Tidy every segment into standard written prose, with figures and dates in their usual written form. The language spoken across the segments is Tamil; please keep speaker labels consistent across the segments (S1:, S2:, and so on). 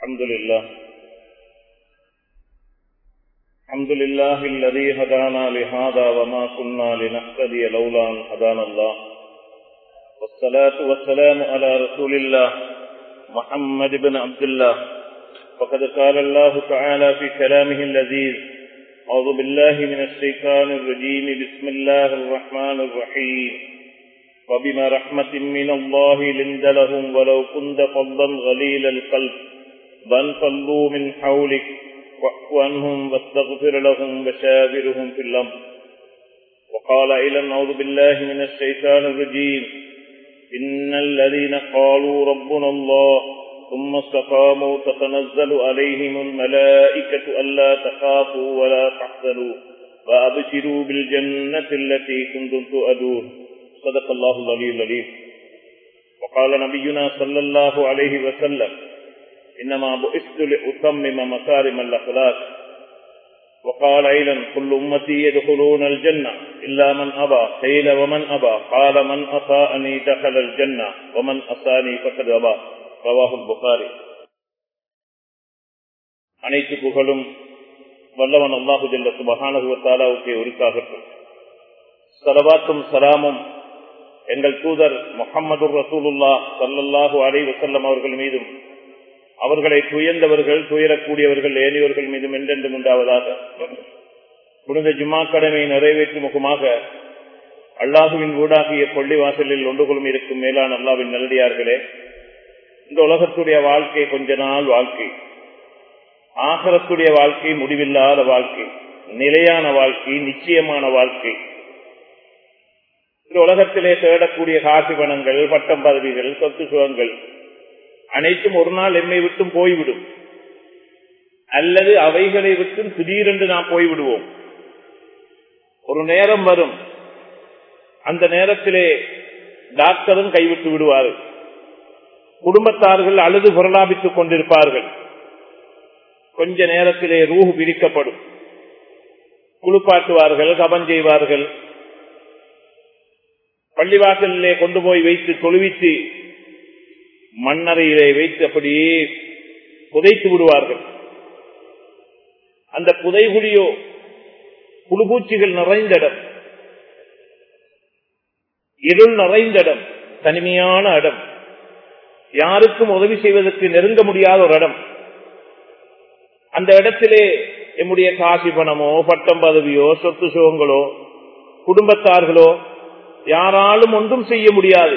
S1: الحمد لله الذي هدانا لهذا وما كنا لنهتدي لولا أن هدانا الله والصلاة والسلام على رسول الله محمد بن عبد الله فقد قال الله تعالى في كلامه اللذيذ أعوذ بالله من الشيطان الرجيم بسم الله الرحمن الرحيم وبما رحمة من الله لنت لهم ولو كنت فظا غليظ القلب فانفضوا من حولك واعف عنهم واستغفر لهم وشاورهم في الأمر وقال أيضا أعوذ بالله من الشيطان الرجيم إن الذين قالوا ربنا الله ثم استقاموا تتنزل عليهم الملائكة ألا تخافوا ولا تحزنوا وأبشروا بالجنة التي كنتم توعدون صدق الله العلي العظيم وقال نبينا صلى الله عليه وسلم إنما بعثت لأتمم مكارم الأخلاق وقال أيضا كل أمتي يدخلون الجنة إلا من أبى قيل ومن أبى قال من أطاعني دخل الجنة ومن أصاني فقد أبى رواه البخاري. அனைத்து புகழும் வல்லவன் அல்லாஹு ஜல்ல சுப்ஹானஹு வ தஆலாவுக்கே உரித்தாகட்டும். ஸலவாத்தும் ஸலாமும் எங்கள் தூதர் முஹம்மதுர் ரசூலுல்லாஹ் ஸல்லல்லாஹு அலைஹி வஸல்லம் அவர்கள் மீதும் அவர்களை துயர்ந்தவர்கள் துயரக்கூடியவர்கள் ஏனையோர்கள் மீதும் என்றென்றும் உண்டாவதாக. புனித ஜும்மா கடமையை நிறைவேற்றும் முகமாக அல்லாஹுவின் ஊடாகிய பள்ளிவாசலில் ஒன்று கொள்ளும் இருக்கும் மேலான அல்லாஹ்வின் நல்லடியார்களே, இந்த உலகத்துடைய வாழ்க்கை கொஞ்ச நாள் வாழ்க்கை, ஆகிரத்துடைய வாழ்க்கை முடிவில்லாத வாழ்க்கை, நிலையான வாழ்க்கை, நிச்சயமான வாழ்க்கை. இந்த உலகத்திலே தேடக்கூடிய காசு பணங்கள், பட்டம் பதவிகள், சொத்து சுகங்கள் அனைத்தும் ஒரு நாள் எம்மை விட்டும் போய்விடும், அல்லது அவைகளை விட்டும் திடீரென்று நாம் போய்விடுவோம். ஒரு நேரம் வரும், அந்த நேரத்திலே டாக்டரும் கைவிட்டு விடுவார்கள், குடும்பத்தார்கள் அழுது புரளாபித்துக் கொண்டிருப்பார்கள். கொஞ்ச நேரத்திலே ரூஹ் பிரிக்கப்படும், குளிப்பாட்டுவார்கள், கபன் செய்வார்கள், பள்ளிவாசலிலே கொண்டு போய் வைத்து தொழுவித்து மண்ணறையிலே வைத்து அப்படியே புதைத்து விடுவார்கள். அந்த புதைகுழியோ புழுபூச்சிகள் நிறைந்த இடம், இருள் நிறைந்த இடம், தனிமையான இடம், யாருக்கும் உதவி செய்வதற்கு நெருங்க முடியாத ஒரு இடம். அந்த இடத்திலே நம்முடைய காசி பணமோ பட்டம் பதவியோ சொத்து சுகங்களோ குடும்பத்தார்களோ யாராலும் ஒன்றும் செய்ய முடியாது.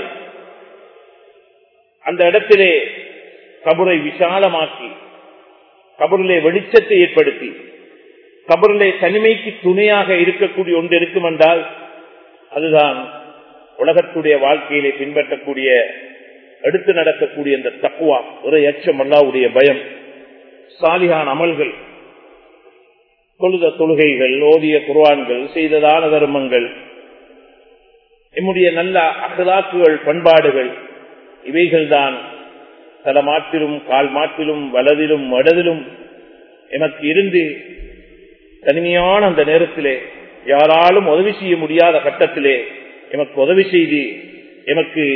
S1: அந்த இடத்திலே கபரை விசாலமாக்கி, கபரிலே வெளிச்சத்தை ஏற்படுத்தி, கபரிலே தனிமைக்கு துணையாக இருக்கக்கூடிய ஒன்று இருக்கும் என்றால் அதுதான் உலகத்துடைய வாழ்க்கையிலே பின்பற்றக்கூடிய எடுத்து நடக்கக்கூடிய இந்த தக்வா, ஒரு அச்சம், அல்லாஹ்வுடைய பயம், சாலிஹான அமல்கள், தொழுத தொழுகைகள், ஓதிய குர்ஆன்கள், செய்த தான தர்மங்கள், நம்முடைய நல்ல அஹ்லாக்குகள், பண்பாடுகள், இவைகள்தான் தல மாட்டிலும் கால் மாட்டிலும் வலதிலும் வடதிலும் எமக்கு இருந்து தனிமையான அந்த நேரத்திலே யாராலும் உதவி செய்ய முடியாத கட்டத்திலே எமக்கு உதவி செய்து எமக்கு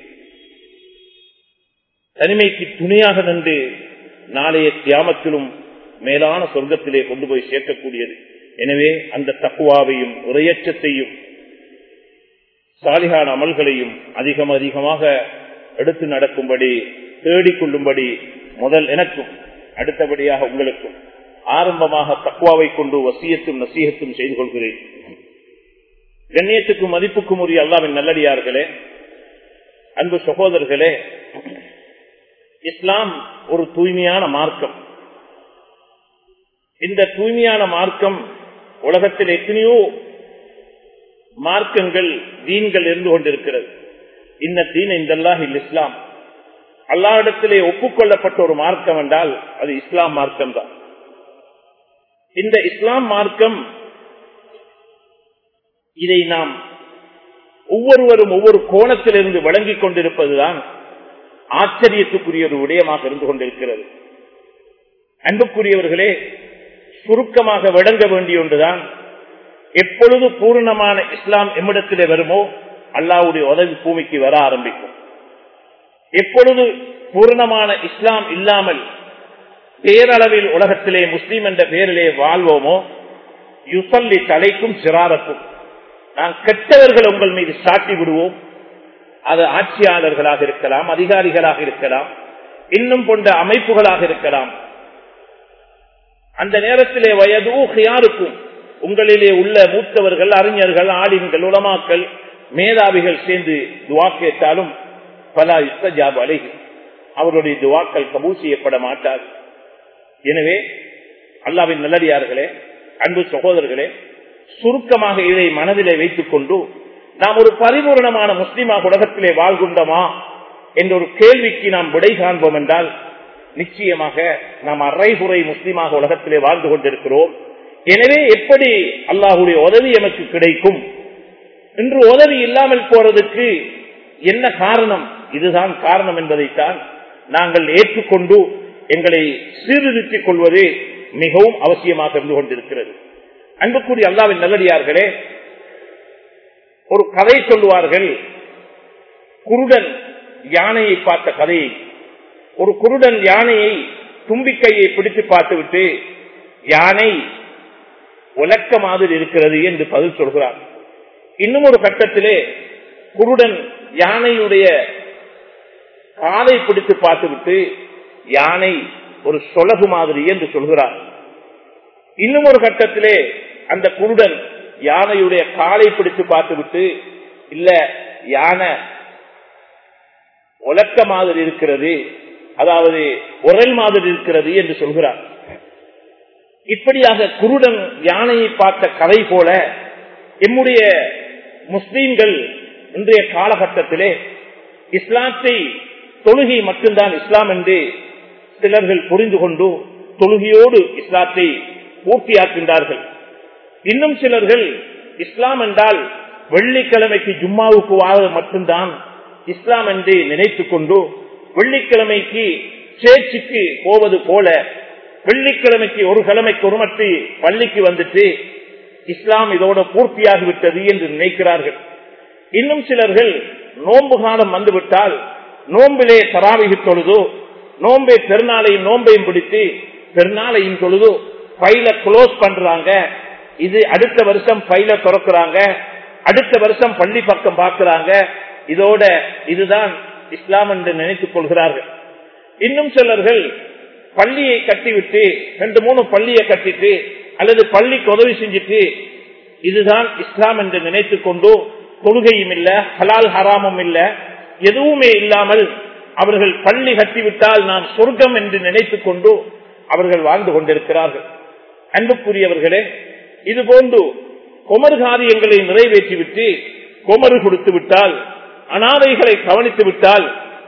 S1: தனிமைக்கு துணையாக நின்று நாளைய கியாமத்திலும் மேலான சொர்க்கத்திலே கொண்டு போய் சேர்க்கக்கூடியது. எனவே அந்த தக்வாவையும் உரையச்சத்தையும் சாலிஹான அமல்களையும் அதிகமாக எடுத்து நடக்கும்படி தேடிக்கொள்ளும்படி முதல் எனக்கும் அடுத்தபடியாக உங்களுக்கும் ஆரம்பமாக தக்வாவை கொண்டு வசியத்தும் நசீகத்தும் செய்து கொள்கிறேன். கண்ணியத்துக்கும் மதிப்புக்கும் உரிய அல்லாஹ்வின் நல்லடியார்களே, அன்பு சகோதரர்களே, இஸ்லாம் ஒரு தூய்மையான மார்க்கம். இந்த தூய்மையான மார்க்கம் உலகத்தில் எத்தனையோ மார்க்கங்கள், தீன்கள் இருந்து கொண்டிருக்கிறது. இன்ன தீன் இந்தல்லாஹில் இஸ்லாம், அல்லாஹ்விடத்திலே ஒப்புக்கொள்ளப்பட்ட ஒரு மார்க்கம் என்றால் அது இஸ்லாம் மார்க்கம் தான். இந்த இஸ்லாம் மார்க்கம், இதை நாம் ஒவ்வொருவரும் ஒவ்வொரு கோணத்திலிருந்து வழங்கிக் கொண்டிருப்பதுதான் ஆச்சரியத்துக்குரிய ஒரு விடயமாக இருந்து கொண்டிருக்கிறது. அன்புக்குரியவர்களே, சுருக்கமாக விளங்க வேண்டிய ஒன்றுதான், எப்பொழுது பூரணமான இஸ்லாம் எம்மிடத்திலே வருமோ அல்லாஹ்வுடைய உதவி பூமிக்கு வர ஆரம்பிக்கும். எப்பொழுது பூரணமான இஸ்லாம் இல்லாமல் பேரளவில் உலகத்திலே முஸ்லீம் என்ற பெயரிலே வாழ்வோமோ யுசல்லி தலைக்கும் சிறாரக்கும் நான் கெட்டவர்கள் உங்கள் மீது சாட்டி விடுவோம். அது ஆட்சியாளர்களாக இருக்கலாம், அதிகாரிகளாக இருக்கலாம், இன்னும் போன்ற அமைப்புகளாக இருக்கலாம். அந்த நேரத்திலே வயது யாருக்கும் உங்களிலே உள்ள மூத்தவர்கள், அறிஞர்கள், ஆலிம்கள், உலமாக்கள், மேதாவிகள் சேர்ந்து துவா கேட்டாலும் பல இஸ்தஜாப் அலைஹி அவருடைய துவாக்கள் கபூல் செய்யப்பட மாட்டார். எனவே அல்லாஹ்வின் நல்லடியார்களே, அன்பு சகோதரர்களே, சுருக்கமாக இதை மனதிலே வைத்துக் கொண்டு நாம் ஒரு பரிபூர்ணமான முஸ்லிமாக உலகத்திலே வாழ்கின்றோமா என்ற ஒரு கேள்விக்கு நாம் விடை காண்போம் என்றால் நிச்சயமாக நாம் அரைகுறை முஸ்லிமாக உலகத்திலே வாழ்ந்து கொண்டிருக்கிறோம். எனவே எப்படி அல்லாஹ்வுடைய உதவி எமக்கு கிடைக்கும்? இன்று உதவி இல்லாமல் போறதுக்கு என்ன காரணம்? இதுதான் காரணம் என்பதைத்தான் நாங்கள் ஏற்றுக்கொண்டு எங்களை சீர்திருத்திக் கொள்வது மிகவும் அவசியமாக இருந்து கொண்டிருக்கிறது. அன்புக்குரிய அல்லாஹ்வின் நல்லடியார்களே, ஒரு கதை சொல்லுவார்கள். குருடன் யானையை பார்த்த கதையை. ஒரு குருடன் யானையை தும்பிக்கையை பிடித்து பார்த்துவிட்டு யானை உலக்க மாதிரி இருக்கிறது என்று பதில் சொல்கிறார். இன்னும் ஒரு கட்டத்திலே குருடன் யானையுடைய காலை பிடித்து பார்த்துவிட்டு யானை ஒரு சொலகு மாதிரி என்று சொல்கிறார். இன்னும் ஒரு கட்டத்திலே அந்த குருடன் யானையுடைய காலை பிடித்து பார்த்துவிட்டு இல்ல யானை உலக்க மாதிரி இருக்கிறது, அதாவது உரல் மாதிரி இருக்கிறது என்று சொல்கிறார். இப்படியாக குருடன் யானையை பார்த்த கதை போல எம்முடைய முஸ்லீம்கள் இன்றைய காலகட்டத்திலே இஸ்லாத்தை தொழுகை மட்டும்தான் இஸ்லாம் என்று சிலர்கள் புரிந்து கொண்டு தொழுகையோடு இஸ்லாத்தை பூர்த்தியாக்கின்றார்கள். இன்னும் சிலர்கள் இஸ்லாம் என்றால் வெள்ளிக்கிழமைக்கு ஜும்மாவுக்கு வாழ மட்டும்தான் இஸ்லாம் என்று நினைத்துக் கொண்டு வெள்ளிக்கிழமைக்கு சேர்ச்சுக்கு போவது போல வெள்ளிக்கிழமைக்கு ஒரு கிழமைக்கு ஒரு மட்டும் பள்ளிக்கு வந்துட்டு இஸ்லாம் இதோட பூர்த்தியாகிவிட்டது என்று நினைக்கிறார்கள். இன்னும் சிலர்கள் நோன்பு காலம் வந்துவிட்டால் நோம்பிலே தராவிகி தொழுதோ, நோம்பை பெருநாளையும் நோம்பையும் பிடித்து பெருநாளையும் தொழுதோ பைல க்ளோஸ் பண்றாங்க. இது அடுத்த வருஷம் பைல திறக்கிறாங்க, அடுத்த வருஷம் பள்ளி பக்கம் பார்க்கிறாங்க. இதோட இதுதான் இஸ்லாம் என்று நினைத்துக் கொள்கிறார்கள். இன்னும் சிலர்கள் பள்ளியை கட்டிவிட்டு 2-3 பள்ளியை கட்டிட்டு அல்லது பள்ளிக்கு உதவி செஞ்சுட்டு இதுதான் இஸ்லாம் என்று நினைத்துக் கொண்டு தொழுகையும் இல்ல, ஹலால் ஹராமும் இல்ல, எதுவுமே இல்லாமல் அவர்கள் பள்ளி கட்டிவிட்டால் நான் சொர்க்கம் என்று நினைத்துக் கொண்டு அவர்கள் வாழ்ந்து கொண்டிருக்கிறார்கள். அன்புக்குரியவர்களே, இது போன்று குமர் காரியங்களை நிறைவேற்றிவிட்டு குமரு கொடுத்து விட்டால், அனாதைகளை கவனித்து விட்டால்,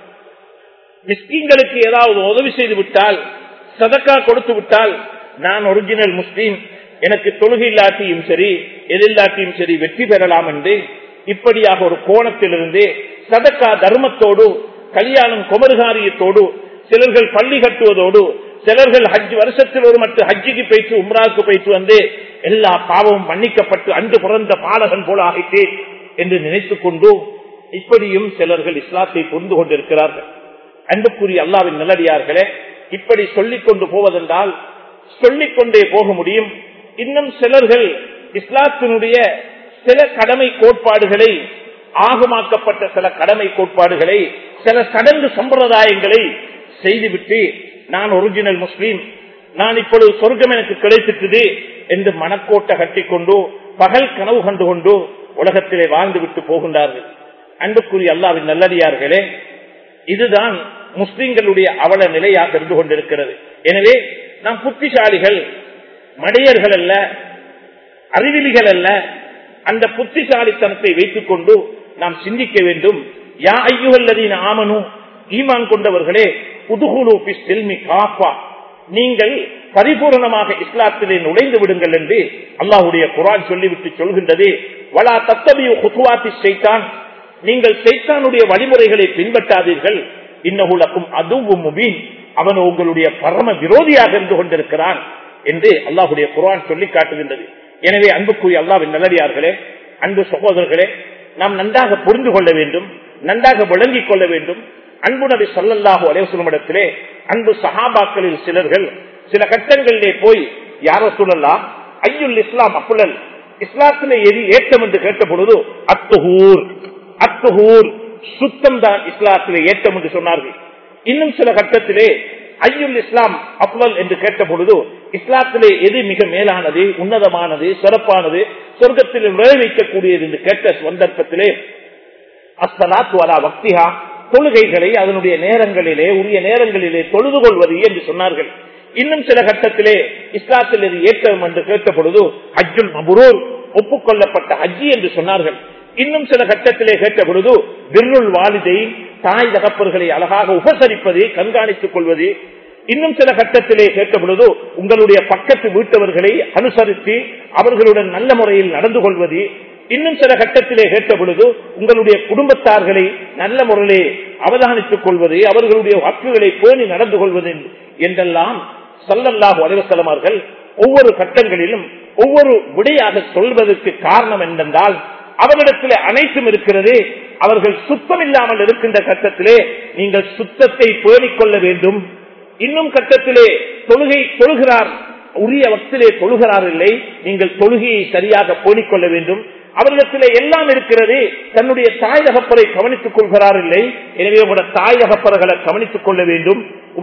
S1: மிஸ்கீன்களுக்கு ஏதாவது உதவி செய்து விட்டால், சதக்கா கொடுத்து விட்டால் நான் ஒரிஜினல் முஸ்லீம், எனக்கு தொழுகை இல்லாட்டியும் சரி எதில்லாட்டியும் சரி வெற்றி பெறலாம் என்று இப்படியாக ஒரு கோணத்திலிருந்து சதக்கா தர்மத்தோடு கல்யாணம் குமர்காரியத்தோடு சிலர்கள் பள்ளி கட்டுவதோடு சிலர்கள் ஹஜ் வருஷத்தில் ஒரு மட்டும் ஹஜ்ஜிக்கு போயிட்டு உம்ராவுக்கு போயிட்டு வந்து எல்லா பாவமும் மன்னிக்கப்பட்டு அன்று பிறந்த பாலகன் போல ஆகிட்டே என்று நினைத்துக் கொண்டு இப்படியும் சிலர்கள் இஸ்லாத்தை புரிந்து கொண்டிருக்கிறார்கள். அன்புக்குரிய அல்லாஹ்வின் நல்லடியார்களே, இப்படி சொல்லிக் கொண்டு போவதென்றால் சொல்லிக்கொண்டே போக முடியும். இன்னும் சிலர்கள் இஸ்லாத்தினுடைய சில கடமை கோட்பாடுகளை, ஆகமாக்கப்பட்ட சில கடமை கோட்பாடுகளை, சில சடங்கு சம்பிரதாயங்களை செய்துவிட்டு நான் ஒரிஜினல் முஸ்லீம், நான் இப்பொழுது சொர்க்கம் எனக்கு கிடைத்திட்டது என்று மனக்கோட்டை கட்டிக்கொண்டு பகல் கனவு கண்டு கொண்டு உலகத்திலே வாழ்ந்து விட்டு போகின்றார்கள். அன்புக்குரிய அல்லாஹ்வின் நல்லடியார்களே, இதுதான் முஸ்லிம்களுடைய அவல நிலையாக இருந்து கொண்டிருக்கிறது. எனவே நாம் புத்திசாலிகள், மடையர்கள் அல்ல, அறிவிலிகள் அல்ல. அந்த புத்திசாலித்தனத்தை வைத்துக் கொண்டு நாம் சிந்திக்க வேண்டும். யா அய்யுஹல்லதீன ஆமனு, ஈமான் கொண்டவர்களே, உதுகுலு ஃபிஸ் சில்மி காஃபா, நீங்கள் பரிபூர்ணமாக இஸ்லாத்திலே நுழைந்து விடுங்கள் என்று அல்லாஹ்வுடைய குர்ஆன் சொல்லிவிட்டு சொல்கின்றது. வலா தத்தபியு குதுவாத்தி ஷைத்தான், நீங்கள் ஷைத்தானுடைய வழிமுறைகளை பின்பற்றாதீர்கள். இன்னஹு லக்கும் அதுவும் முபீன், அவன் உங்களுடைய பரம விரோதியாக இருந்து கொண்டிருக்கிறான் என்று அல்லாஹ்வுடைய குர்ஆன் சொல்லி காட்டுகின்றது. எனவே அன்புக்குரிய அல்லாஹ்வின் நல்லடியார்களே, அன்பு சகோதரர்களே, நாம் நன்றாக புரிந்து கொள்ள வேண்டும், நன்றாக விளங்கிக் கொள்ள வேண்டும். அன்பு நபி ஸல்லல்லாஹு அலைஹி வஸல்லம் இடத்திலே அன்பு சஹாபாக்களில் சிலர்கள்
S2: சில கட்டங்களிலே போய் யார சொல்லலாம் ஐயுல் இஸ்லாம் அப்புலல், இஸ்லாத்திலே எது ஏற்றம் என்று கேட்ட பொழுது அத்துஹூர், அத்துஹூர் சுத்தம் தான் இஸ்லாத்திலே ஏற்றம் என்று சொன்னார்கள். இன்னும் சில கட்டத்திலே ஐயுல் இஸ்லாம் அப்வல் என்று கேட்ட பொழுது இஸ்லாத்திலே எது மிக மேலானது, உன்னதமானது, சிறப்பானது, சொர்க்கத்தில் விளைவிக்கக்கூடியது என்று கேட்ட சந்தர்ப்பத்திலே அஸ்ஸலாத்து அலா வக்திஹா, தொழுகைகளை அதனுடைய நேரங்களிலே உரிய நேரங்களிலே தொழுது கொள்வது என்று சொன்னார்கள். இன்னும் சில கட்டத்திலே இஸ்லாத்தில் எது ஏற்றம் என்று கேட்ட பொழுது ஹஜ்ஜுல் மப்ரூர், ஒப்புக்கொள்ளப்பட்ட ஹஜ்ஜி என்று சொன்னார்கள். இன்னும் சில கட்டத்திலே கேட்ட பொழுது பிர்ருல் வாலிதை, தாய் தகப்பர்களை அழகாக உபசரிப்பது, கண்காணித்துக் கொள்வது. இன்னும் சில கட்டத்திலே கேட்ட பொழுது உங்களுடைய பக்கத்து வீட்டவர்களை அனுசரித்து அவர்களுடன் நல்ல முறையில் நடந்து கொள்வது. இன்னும் சில கட்டத்திலே கேட்ட பொழுது உங்களுடைய குடும்பத்தார்களை நல்ல முறையிலே அவதானித்துக் கொள்வது, அவர்களுடைய வாக்குகளை பேணி நடந்து கொள்வது என்றெல்லாம் ஸல்லல்லாஹு அலைஹி வஸல்லம் அவர்கள் ஒவ்வொரு கட்டங்களிலும் ஒவ்வொரு விடையாக சொல்வதற்கு காரணம் என்னென்றால் அவரிடத்திலே அனைத்தும் இருக்கிறது. அவர்கள் சுத்தம் இல்லாமல் இருக்கின்ற கட்டத்திலே நீங்கள் சுத்தத்தை பேணிக் கொள்ள வேண்டும். இன்னும் கட்டத்திலே தொழுகை தொழுகிறார், உரிய வக்திலே தொழுகிறார் இல்லை, நீங்கள் தொழுகையை சரியாக பேணிக் கொள்ள வேண்டும். அவர்களிடத்திலே எல்லாம் இருக்கிறது, தன்னுடைய தாய் தகப்பரை கவனித்துக் கொள்கிறார் இல்லை, எனவே உங்களோட தாய் தகப்பர்களை கவனித்துக் கொள்ள வேண்டும்,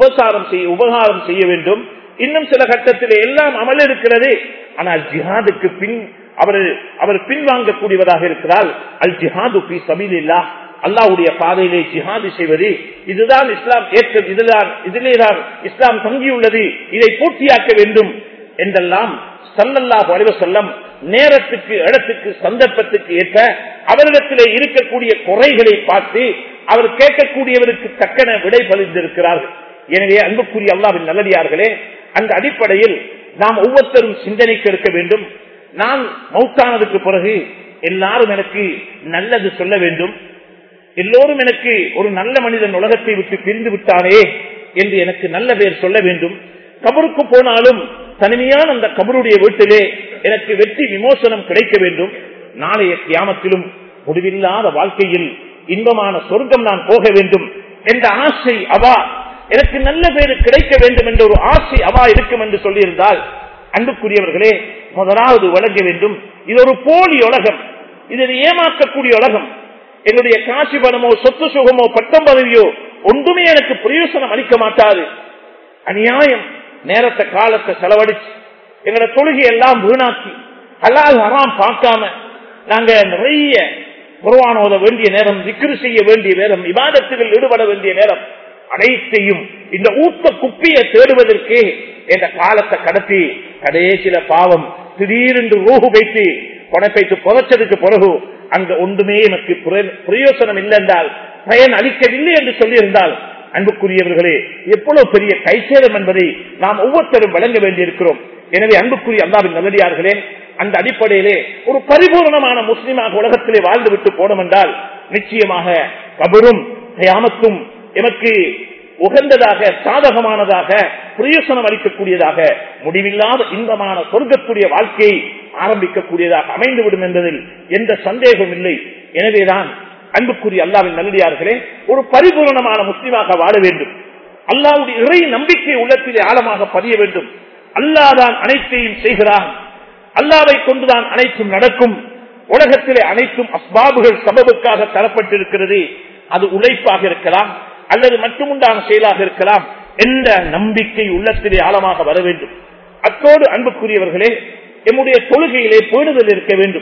S2: உபகாரம் செய்ய வேண்டும். இன்னும் சில கட்டத்திலே எல்லாம் அமல் இருக்கிறது, ஆனால் ஜிஹாதுக்கு பின் அவர் பின்வாங்கக்கூடியவராக இருக்கிறார். அல் ஜிஹாது ஃபீ ஸபீலில்லாஹ், அல்லாஹ்வுடைய பாதையிலே ஜிஹாது செய்வது, இதுதான் இஸ்லாம் ஏற்ற, இதிலேதான் இஸ்லாம் தங்கியுள்ளது, இதை பூர்த்தியாக்க வேண்டும் என்றெல்லாம் ஸல்லல்லாஹு அலைஹி வஸல்லம் நேரத்துக்கு, இடத்துக்கு, சந்தர்ப்பத்துக்கு ஏற்ப அவரிடத்திலே இருக்கக்கூடிய குறைகளை பார்த்து அவர் கேட்கக்கூடியவருக்கு தக்கன விடை பலித்திருக்கிறார்கள். எனவே அன்புக்குரிய அல்லாஹ்வின் நல்லடியார்களே, அந்த அடிப்படையில் நாம் ஒவ்வொருத்தரும் சிந்தனைக்கு இருக்க வேண்டும். நான் மௌத்தானதுக்கு பிறகு எல்லாரும் எனக்கு நல்லது சொல்ல வேண்டும், எல்லோரும் எனக்கு ஒரு நல்ல மனிதன் உலகத்தை விட்டு பிரிந்து விட்டானே என்று எனக்கு நல்ல பேர் சொல்ல வேண்டும். கபருக்கு போனாலும் தனிமையான அந்த கபருடைய வீட்டிலே எனக்கு வெற்றி விமோசனம் கிடைக்க வேண்டும். நாளைய கியாமத்திலும் முடிவில்லாத வாழ்க்கையில் இன்பமான சொர்க்கம் நான் போக வேண்டும் என்ற ஆசை அவா, எனக்கு நல்ல பேரு கிடைக்க வேண்டும் என்ற ஒரு ஆசை அவா இருக்கும் என்று சொல்லியிருந்தால், அன்புக்குரியவர்களே, முதலாவது வழங்க வேண்டும், இது ஒரு போலி உலகம், இதை ஏமாற்றக்கூடிய உலகம். என்னுடைய காட்சி பணமோ சொத்து சுகமோ பட்டம் பதவியோ ஒன்றுமே எனக்கு பிரயோசனம் அளிக்க மாட்டாது. அநியாயம், நேரத்தை காலத்தை செலவழிச்சு எங்களோட தொழுகை எல்லாம் வீணாக்கி ஹலால் ஹராம் பார்க்காம நாங்க நிறைய குர்ஆன் ஓத வேண்டிய நேரம், திக்ரு செய்ய வேண்டிய நேரம், இபாதத்துகளில் ஈடுபட வேண்டிய நேரம், அனைத்தையும் இந்த ஊத்த குப்பியை தேடுவதற்கு என்ற காலத்தை கடத்தி கடைசியில பாவம் திடீரென்று ரூஹு வைத்து கொடைப்பைத்து புதைச்சதுக்கு பிறகு அங்க ஒன்றுமே எனக்கு பிரயோசனம் இல்லை என்றால், பயன் அளிக்கவில்லை என்று சொல்லியிருந்தால், அன்புக்குரியவர்களே, எவ்வளவு பெரிய கைசேதம் என்பதை நாம் ஒவ்வொருத்தரும் வழங்க வேண்டியிருக்கிறோம். எனவே அன்புக்குரிய அல்லாஹ்வின் நல்லடியார்களே, அந்த அடிப்படையிலே ஒரு பரிபூர்ணமான முஸ்லிமாக உலகத்திலே வாழ்ந்து விட்டு போனோம் என்றால் நிச்சயமாக கபரும் கியாமத்தும் எமக்கு உகந்ததாக, சாதகமானதாக, பிரயோசனம் அளிக்கக்கூடியதாக, முடிவில்லாத இன்பமான சொர்க்கக்கூடிய வாழ்க்கையை ஆரம்பிக்கக்கூடியதாக அமைந்துவிடும் என்பதில் எந்த சந்தேகமும் இல்லை. எனவேதான் அன்புக்குரிய அல்லாஹ்வின் நல்லடியார்களே, ஒரு பரிபூர்ணமான முஸ்லிமாக வாழ வேண்டும். அல்லாஹ்வுடைய இறை நம்பிக்கை உள்ளத்திலே ஆழமாக பதிய வேண்டும். அல்லாஹ் தான் அனைத்தையும் செய்கிறான், அல்லாஹ்வை கொண்டுதான் அனைத்தும் நடக்கும், உலகத்திலே அனைத்தும் அஸ்பாபுகள் சபபுக்காக தரப்பட்டிருக்கிறது, அது உழைப்பாக இருக்கலாம் அல்லது மட்டுமுண்டான செயலாக இருக்கலாம் என்ற நம்பிக்கை உள்ளத்திலே ஆழமாக வர வேண்டும். அத்தோடு அன்புக்குரியவர்களே, எம்முடைய தொழுகையிலே பேணுதல் இருக்க வேண்டும்.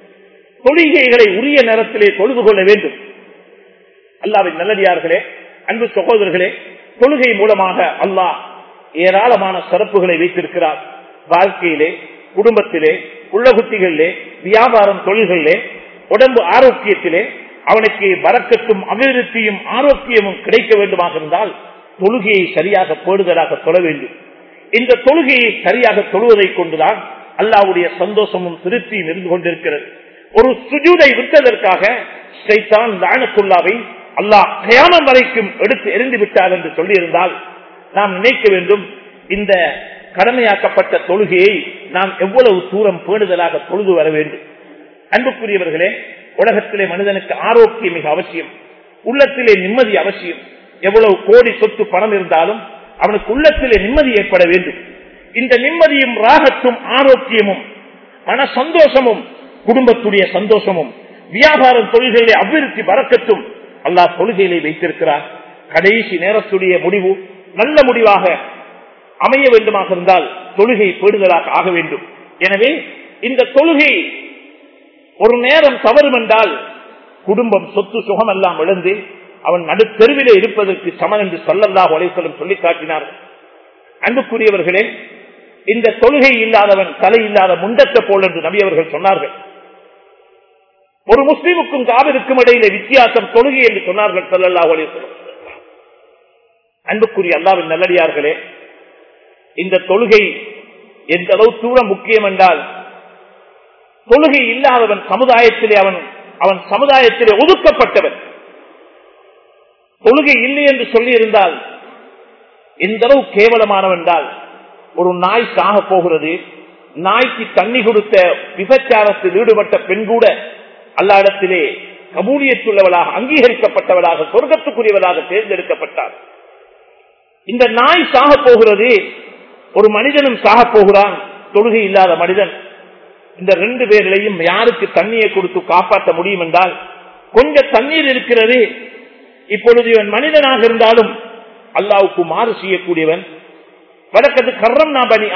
S2: தொழுகைகளை உரிய நேரத்திலே தொழுது கொள்ள வேண்டும். அல்லாஹ்வின் நல்லடியார்களே, அன்பு சகோதரர்களே, தொழுகை மூலமாக அல்லாஹ் ஏராளமான சிறப்புகளை வைத்திருக்கிறார். வாழ்க்கையிலே, குடும்பத்திலே, உள்ளகுத்திகளிலே, வியாபாரம் தொழில்களிலே, உடம்பு ஆரோக்கியத்திலே அவனுக்கு பரக்கத்தும் அபிவிருத்தியும் ஆரோக்கியமும் கிடைக்க வேண்டுமாக இருந்தால் தொழுகையை சரியாக பேணுதலாக தொழ வேண்டும். இந்த தொழுகையை சரியாக தொழுவதை கொண்டுதான் அல்லாஹ்வுடைய சந்தோஷமும் திருப்தியும் இருந்து கொண்டிருக்கிறது. ஒரு சுஜூதை விட்டதற்காக ஷைத்தான் லஅனத்துல்லாஹை அல்லாஹ் கியாமத் வரைக்கும் எடுத்து எறிந்து விட்டார் என்று சொல்லியிருந்தால் நாம் நினைக்க வேண்டும், இந்த கடமையாக்கப்பட்ட தொழுகையை நாம் எவ்வளவு தூரம் பேணுதலாக தொழுது வர வேண்டும். அன்புக்குரியவர்களே, உலகத்திலே மனிதனுக்கு ஆரோக்கியம் மிக அவசியம், உள்ளத்திலே நிம்மதி அவசியம். எவ்வளவு கோடி சொத்து பணம் இருந்தாலும் அவனுக்கு உள்ளத்திலே நிம்மதி ஏற்பட வேண்டும். இந்த நிம்மதியும் ராகத்தும் ஆரோக்கியமும் மன சந்தோஷமும் குடும்பத்துடைய சந்தோஷமும் வியாபாரம் தொழில்களை அபிவிருத்தி வரக்கத்தும் அல்லாஹ் தொழுகையிலே வைத்திருக்கிறார். கடைசி நேரத்துடைய முடிவு நல்ல முடிவாக அமைய வேண்டுமாக இருந்தால் தொழுகை பேடுதலாக ஆக வேண்டும். எனவே இந்த தொழுகை ஒரு நேரம் தவறும் என்றால் குடும்பம் சொத்து சுகம் எல்லாம் இழந்து அவன் நடுத்தெருவிலே இருப்பதற்கு சமன் என்று ஸல்லல்லாஹு அலைஹி வஸல்லம் சொல்லி காட்டினார். அன்புக்குரியவர்களே, இந்த தொழுகை இல்லாதவன் தலை இல்லாத முண்டத்தை போல் என்று நபி அவர்கள் சொன்னார்கள். ஒரு முஸ்லிமுக்கும் காவிற்கும் இடையிலே வித்தியாசம் தொழுகை என்று சொன்னார்கள் ஸல்லல்லாஹு அலைஹி வஸல்லம். அன்புக்குரிய அல்லாஹ்வின் நல்லடியார்களே, இந்த தொழுகை எந்த அளவு தூரம் முக்கியம் என்றால் தொழுகை இல்லாதவன் சமுதாயத்திலே அவன் சமுதாயத்திலே ஒதுக்கப்பட்டவன். தொழுகை இல்லை என்று சொல்லி இருந்தால் எந்த அளவு கேவலமானவன் என்றால் ஒரு நாய் சாக போகிறது, நாய்க்கு தண்ணி கொடுத்த விபச்சாரத்தில் ஈடுபட்ட பெண் கூட அல்லாஹ்விடத்திலே கபூலியத்துள்ளவளாக அங்கீகரிக்கப்பட்டவளாக சொர்க்கத்துக்குரியவளாக தேர்ந்தெடுக்கப்பட்டார். இந்த நாய் சாக போகிறது, ஒரு மனிதனும் சாக போகிறான், தொழுகை இல்லாத மனிதன். இந்த ரெண்டு பேர்களையும் யாருக்கு தண்ணியை கொடுத்து காப்பாற்ற முடியும் என்றால் கொஞ்சம் தண்ணீர் இருக்கிறது. இப்பொழுது இவன் மனிதனாக இருந்தாலும் அல்லாஹ்வுக்கு மாறு செய்யக்கூடியவன். வழக்கத்து கர்ரம் நாபனி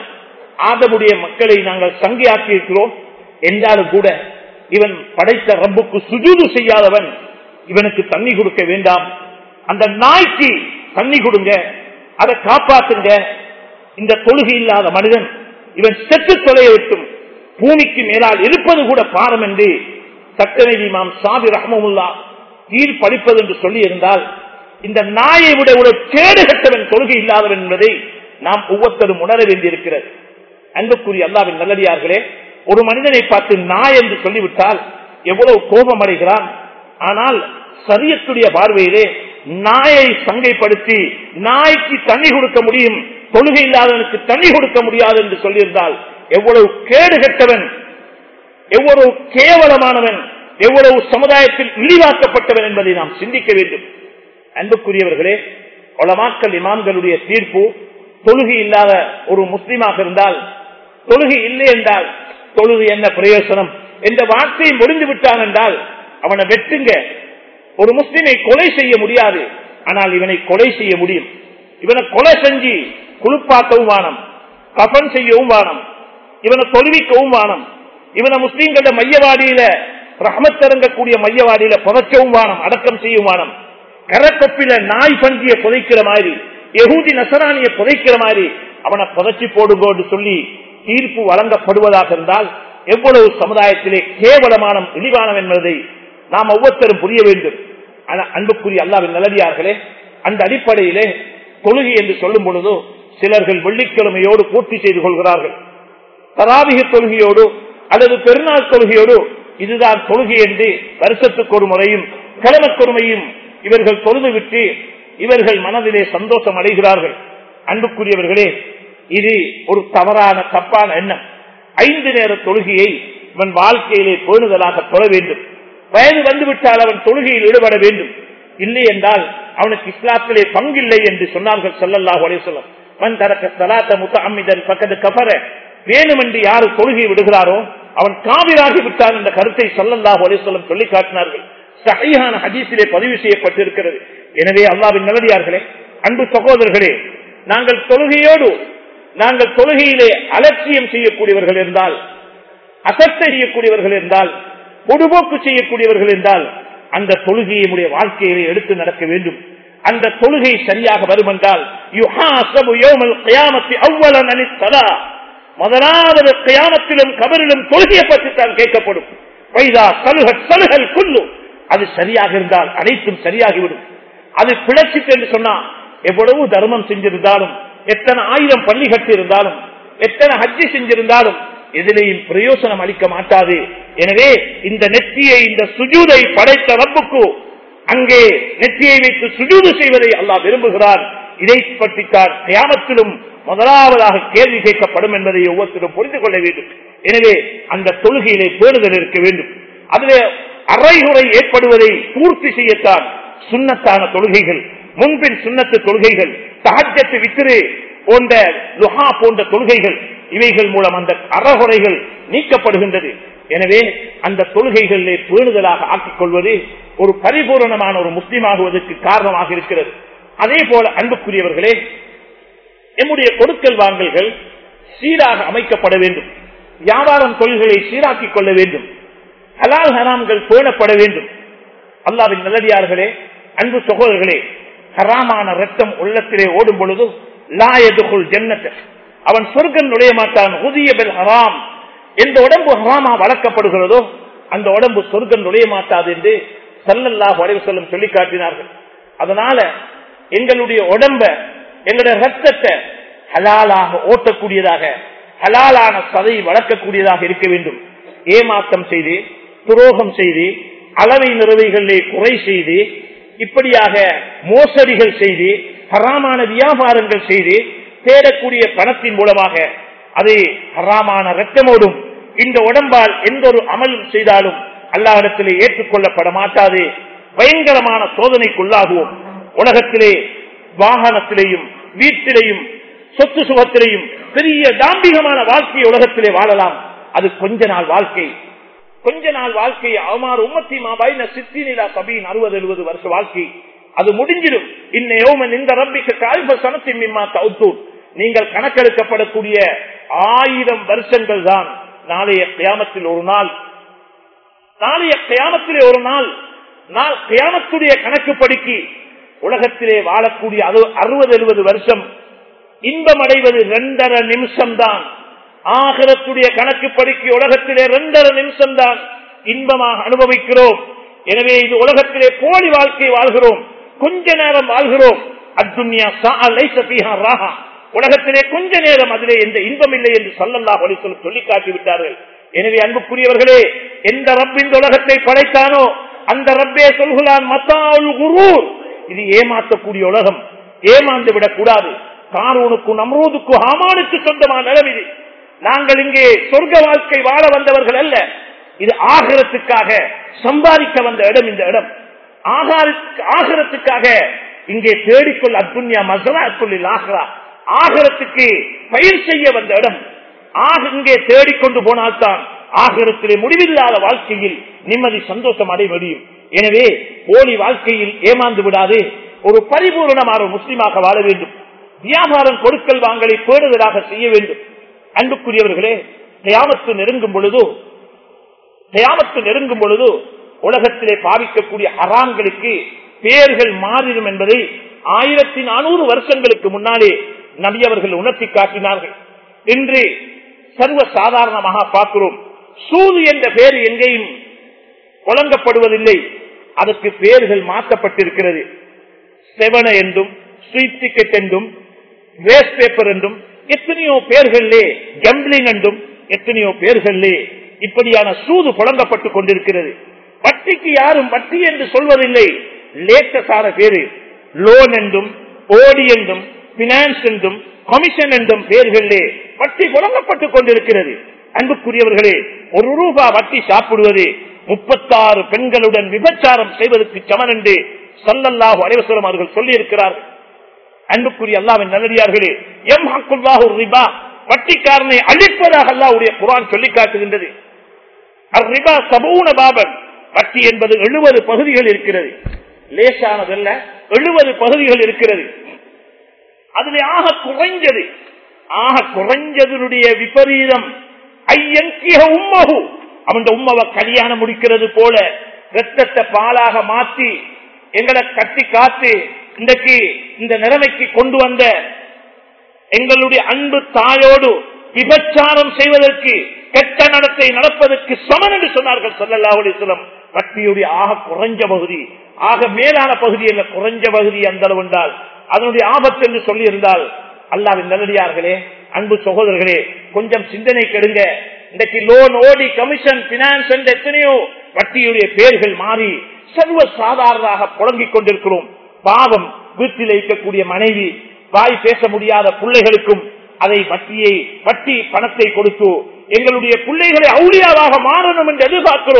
S2: ஆதமுடைய மக்களை நாங்கள் சங்கியாக்கி இருக்கிறோம் என்றாலும் கூட இவன் படைத்த ரப்புக்கு சுஜூது செய்யாதவன். இவனுக்கு தண்ணி கொடுக்க வேண்டாம், அந்த நாய்க்கு தண்ணி கொடுங்க, அதை காப்பாற்றுங்க. இந்த தொழுகை இல்லாத மனிதன் இவன் செத்து தொலைய விட்டும் பூமிக்கு மேலால் இருப்பது கூட பாரம் என்று சக்கரவர்த்தி இமாம் ஷாஃபி ரஹ்மத்துல்லாஹ் தீர்ப்பளிப்பது என்று சொல்லி இருந்தால் இந்த நாயை விட ஒரு கேடு கட்டவன் தொழுகை இல்லாதவன் என்பதை நாம் ஒவ்வொருத்தரும் உணர வேண்டியிருக்கிறது. அன்புக்குரிய அல்லாஹ்வின் நல்லடியார்களே, ஒரு மனிதனை பார்த்து நாய் என்று சொல்லிவிட்டால் எவ்வளவு கோபம் அடைகிறான். ஆனால் சரியத்துடைய பார்வையிலே நாயை சங்கைப்படுத்தி நாய்க்கு தண்ணி கொடுக்க முடியும், தொழுகை இல்லாதவனுக்கு தண்ணி கொடுக்க முடியாது என்று சொல்லியிருந்தால் எவ்வளவு கேடு கட்டவன், எவ்வளவு கேவலமானவன், எவ்வளவு சமுதாயத்தில் இழிவாக்கப்பட்டவன் என்பதை நாம் சிந்திக்க வேண்டும். அன்புக்குரியவர்களே, உலமாக்கள் இமாம்களுடைய தீர்ப்பு தொழுகை இல்லாத ஒரு முஸ்லிமாக இருந்தால், தொழுகை இல்லை என்றால் தொழுகை என்ன பிரயோசனம் என்ற வார்த்தையை முடிந்து விட்டான் என்றால் அவனை வெட்டுங்க. ஒரு முஸ்லிமை கொலை செய்ய முடியாது, ஆனால் இவனை கொலை செய்ய முடியும். இவனை கொலை செஞ்சு குளிப்பாக்கவும் வானம், கஃன் செய்யவும் வானம், இவனை தொழுவிக்கவும் வானம், இவனை முஸ்லீம்கள மையவாடியில ரஹ்மத் மையவாடியில புதைக்கவும் வானம், அடக்கம் செய்யும் வானம். கரக்கொப்பில நாய் பஞ்சிய புதைக்கிற மாதிரி, யஹூதி நசரானிய புதைக்கிற மாதிரி அவனை புதைச்சி போடுங்கோ என்று சொல்லி தீர்ப்பு வழங்கப்படுவதாக இருந்தால் எவ்வளவு சமுதாயத்திலே கேவலமான இழிவானம் என்பதை நாம் ஒவ்வொருத்தரும் புரிய வேண்டும். அன்புக்குரிய அல்லாஹ்வின் நல்லடியார்களே, அந்த அடிப்படையிலே தொழுகை என்று சொல்லும் பொழுது சிலர்கள் வெள்ளிக்கிழமையோடு பூர்த்தி செய்து கொள்கிறார்கள். தராவிக தொழுகையோடு அல்லது பெருநாள் தொழுகையோடு இதுதான் தொழுகை என்று வருஷத்துக்கு ஒரு முறையும் கிழமைக்கொருமையும் இவர்கள் தொழுது விட்டு இவர்கள் மனதிலே சந்தோஷம் அடைகிறார்கள். அன்புக்குரியவர்களே, இது ஒரு தவறான தப்பான எண்ணம். 5 நேர தொழுகையை இவன் வாழ்க்கையிலே பேணுதலாக தொழ வேண்டும். வயது வந்துவிட்டால் அவன் தொழுகையில் ஈடுபட வேண்டும். இல்லை என்றால் அவனுக்கு இஸ்லாத்திலே பங்கில்லை என்று சொன்னார்கள் ஸல்லல்லாஹு அலைஹி வஸல்லம். மன் தரக்க ஸலாத முத்தஅம்மிதன் ஃபக்கத் கஃபர, வேணுமென்று யார் தொழுகை விடுகிறாரோ அவன் காபிராகி விட்டான் என்ற கருத்தை ஸல்லல்லாஹு அலைஹி வஸல்லம் சொல்லி காட்டினார்கள். ஸஹீஹான ஹதீஸிலே பதிவு செய்யப்பட்டிருக்கிறது. எனவே அல்லாஹ்வின் நல்லடியார்களே, அன்பு சகோதரர்களே, நாங்கள் தொழுகையிலே அலட்சியம் செய்யக்கூடியவர்கள் இருந்தால், அசட்டை செய்யக்கூடியவர்கள் இருந்தால், பொதுபோக்கு செய்யக்கூடியவர்கள் இருந்தால் அந்த தொழுகையை வாழ்க்கையிலே எடுத்து நடக்க வேண்டும். அந்த தொழுகை சரியாக வரும் என்றால் முதலாவது கியாமத்திலும் கபரிலும் தொழுகையை பற்றித்தான் கேட்கப்படும். அது சரியாக இருந்தால் அனைத்தும் சரியாகிவிடும். அது பிழைச்சிட்டு என்று சொன்னா எவ்வளவு தர்மம் செஞ்சிருந்தாலும், எத்தனை 1000 பள்ளி கட்டி இருந்தாலும், எத்தனை ஹஜ்ஜி செஞ்சிருந்தாலும் எதிலையும் பிரயோசனம் அளிக்க மாட்டாது. எனவே இந்த நெற்றியை, இந்த சுஜூதை படைத்த ரப்புக்கு அங்கே நெற்றியை வைத்து சுஜூது செய்வதை அல்லாஹ் விரும்புகிறார். இதை பற்றித்தான் கியாமத்திலும் முதலாவதாக கேள்வி கேட்கப்படும் என்பதை ஒவ்வொருத்தரும் புரிந்து கொள்ள வேண்டும். எனவே அந்த தொழுகையிலே பேணுதல் இருக்க வேண்டும். அதிலே அரைகுறை ஏற்படுவதை பூர்த்தி செய்யத்தான் சுன்னத்தான தொழுகைகள், முன்பின் சுன்னத்து தொழுகைகள், தஹஜ்ஜத் வித்ரு போன்ற லுஹா போன்ற தொழுகைகள், இவைகள் மூலம் அந்த அறகுறைகள் நீக்கப்படுகின்றது. எனவே அந்த தொழுகைகளிலே பேணுதலாக ஆக்கிக் கொள்வது ஒரு பரிபூரணமான ஒரு முஸ்லிமாகுவதற்கு காரணமாக இருக்கிறது. அதே போல அன்புக்குரியவர்களே, நம்முடைய கொடுக்கல் வாங்கல்கள் சீராக அமைக்கப்பட வேண்டும். வியாபாரம் தொழில்களை சீராக்கிக் கொள்ள வேண்டும். ஹலால் ஹராம்கள் பேணப்பட வேண்டும். அல்லாஹ்வின் நல்லடியார்களே, அன்பு சகோதரர்களே, ஹராமான ரத்தம் உள்ளத்திலே ஓடும் பொழுது லா யதுகுல் ஜன்னத், அவன் சொர்க்கம் நுழைய மாட்டான். ஹுதிய பில் ஹராம், எந்த உடம்பு ஹராமா வளர்க்கப்படுகிறதோ அந்த உடம்பு சொர்க்கம் நுழைய மாட்டாது என்று ஸல்லல்லாஹு அலைஹி வஸல்லம் சொல்லி காட்டினார்கள். அதனால எங்களுடைய உடம்ப, எங்களுடைய ரத்தத்தை ஹலாலாக ஓட்டக்கூடியதாக, ஹலாலான சதை வளர்க்கக்கூடியதாக இருக்க வேண்டும். ஏமாற்றம் செய்து, துரோகம் செய்து, அளவை நிறுவைகளிலே குறை செய்து, இப்படியாக மோசடிகள் செய்து, ஹராமான வியாபாரங்கள் செய்து தேடக்கூடிய பணத்தின் மூலமாக அது ஹராமான ரத்தமோடும் இந்த உடம்பால் எந்த ஒரு அமலும் செய்தாலும் அல்லாஹ்விடத்திலே ஏற்றுக்கொள்ளப்பட மாட்டாது. பயங்கரமான சோதனைக்குள்ளாகுவோம். உலகத்திலே வாகனத்திலேயும் வீட்டிலேயும் சொத்து சுகத்திலேயும் பெரிய தாம்பிகமான வாழ்க்கையை உலகத்திலே வாழலாம். அது கொஞ்ச நாள் வாழ்க்கை. கொஞ்ச நாள் வாழ்க்கை அவமாறு உம்மத்தி மாபாயின சித்தினிலா சபீன் 60-70 வருஷ வாழ்க்கை அது முடிஞ்சிடும். இன்னும் இந்த ரப்பிக்கு கால்ப சனத்தின் மிம்மா தௌத்தூன், நீங்கள் கணக்கெடுக்கப்படக்கூடிய 1000 வருஷங்கள் தான். நாளைய கியாமத்தில் ஒரு நாள், நாளைய கியாமத்திலே ஒரு நாள், கியாமத்துடைய கணக்கு படிக்கு உலகத்திலே வாழக்கூடிய 60-70 வருஷம் இன்பம் அடைவது 2.5 நிமிஷம் தான். ஆகிரத்துடைய கணக்கு படிக்கு உலகத்திலே 2.5 நிமிஷம் தான் இன்பமாக அனுபவிக்கிறோம். எனவே இது உலகத்திலே போலி வாழ்க்கை வாழ்கிறோம், கொஞ்ச நேரம் வாழ்கிறோம். அத்துன்யா ஸாஅ லைஸ ஃபீஹா ராஹா, உலகத்திலே கொஞ்ச நேரம், அதிலே எந்த இன்பம் இல்லை என்று ஸல்லல்லாஹு அலைஹி வஸல்லம் சொல்லி காட்டி விட்டார்கள். எனவே அன்புக்குரியவர்களே, எந்த ரப் இந்த உலகத்தை படைத்தானோ அந்த ரப்பே சொல்கிறான் மத்தாஉல் குரூர், இது ஏமாற்றக்கூடிய உலகம், ஏமாந்து விடக் கூடாது. காரூனுக்கு நம்ரூதுக்கு ஹாமானுக்கு சொந்தமான நிலம் இது. நாங்கள் இங்கே சொர்க்க வாழ்க்கை வாழ வந்தவர்கள் அல்ல, இது ஆகிரத்துக்காக சம்பாதிக்க வந்த இடம். இந்த இடம் ஆகிரத்துக்காக இங்கே தேடிக்கொள்ள அத்துன்யா மஸ்ரஅத்துல் ஆகிரா, ஆகிரத்துக்கு பயிர் செய்ய வந்த இடம். இங்கே தேடிக்கொண்டு போனால்தான் ஆகிரத்திலே முடிவில்லாத வாழ்க்கையில் நிம்மதி சந்தோஷம் அடைய முடியும். எனவே போலி வாழ்க்கையில் ஏமாந்து விடாது, ஒரு பரிபூர்ணமான முஸ்லிமாக வாழ வேண்டும். வியாபாரம் கொடுக்கல் வாங்கலை பேணுதலாக செய்ய வேண்டும். அன்புக்குரியவர்களே, கியாமத்து நெருங்கும் பொழுது உலகத்திலே பாவிக்கக்கூடிய ஹராம்களுக்கு பெயர்கள் மாறிடும் என்பதை 1400 வருஷங்களுக்கு முன்னாலே நபி அவர்கள் உணர்த்தி காட்டினார்கள். இன்று சர்வ சாதாரணமாக பார்க்கிறோம். சூது என்ற பெயர் எங்கேயும் வழங்கப்படுவதில்லை, அதற்கு பெயர்கள் மாற்றப்பட்டிருக்கிறது. செவன என்றும், ஸ்வீட் டிக்கெட் என்றும், வேஸ்ட் பேப்பர் என்றும், எத்தனையோ பேர்களே கேம்பிளிங் என்றும், எத்தனையோ பேர்களே இப்படியான சூது புழங்கப்பட்டுக் கொண்டிருக்கிறது. வட்டிக்கு யாரும் வட்டி என்று சொல்வதில்லை, லேட்டசார பேரு லோன் என்றும், ஓடி என்றும், பினான்ஸ் என்றும், கமிஷன் என்றும் பேர்களே வட்டி புழங்கப்பட்டுக் கொண்டிருக்கிறது. அன்புக்குரியவர்களே, ₹1 வட்டி சாப்பிடுவது 36 பெண்களுடன் விபச்சாரம் செய்வதற்கு சமன் என்று ஸல்லல்லாஹு அலைஹி வஸல்லம் அவர்கள் சொல்லி இருக்கிறார்கள். அன்புக்குரிய அல்லாஹ்வின் நல்லடியார்களே, யம்ஹக்குல்லாஹு ரிபா, வட்டிக்காரனை அழிப்பதாக அல்லாஹ்வுடைய குர்ஆன் சொல்லி காட்டுகின்றது. அர்-ரிபா 70 பாபன், வட்டி என்பது 70 பகுதிகள் இருக்கிறது. லேசானதல்ல, 70 பகுதிகள் இருக்கிறது. அதிலே ஆக குறைஞ்சதனுடைய விபரீதம் ஐயங்கிய உம்மஹு, அவன் உம்மவை கல்யாணம் முடிக்கிறது போல ரத்தத்தை பாலாக மாற்றி எங்களை கட்டி காத்து இன்றைக்கு இந்த நிலைமைக்கு கொண்டு வந்த எங்களுடைய அன்பு தாயோடு விபச்சாரம் செய்வதற்கு, கெட்ட நடத்தை நடப்பதற்கு சமன் என்று சொன்னார்கள் ஸல்லல்லாஹு அலைஹி வஸல்லம். வட்டியுடைய ஆக குறைஞ்ச பகுதி, ஆக மேலான பகுதி அல்ல, குறைஞ்ச பகுதி அந்த அளவு என்றால் அதனுடைய ஆபத்து என்று சொல்லி இருந்தால், அல்லாஹ்வின் நல்லடியார்களே, அன்பு சகோதரர்களே, கொஞ்சம் சிந்தனை கெடுங்க. இன்றைக்கு லோன், ஓடி, கமிஷன், பினான்ஸ் என்ற எத்தனையோ வட்டியுடைய பெயர்கள் மாறி சர்வ சாதாரணமாக புழங்கிக் கொண்டிருக்கிறோம். பாவம், வீட்டில் இருக்கக்கூடிய மனைவி, வாய் பேச முடியாத பிள்ளைகளுக்கும் அதை வட்டி பணத்தை கொடுத்து எங்களுடைய பிள்ளைகளை அவுளியாவாக மாறணும் என்று எதிர்பார்க்கிறோம்.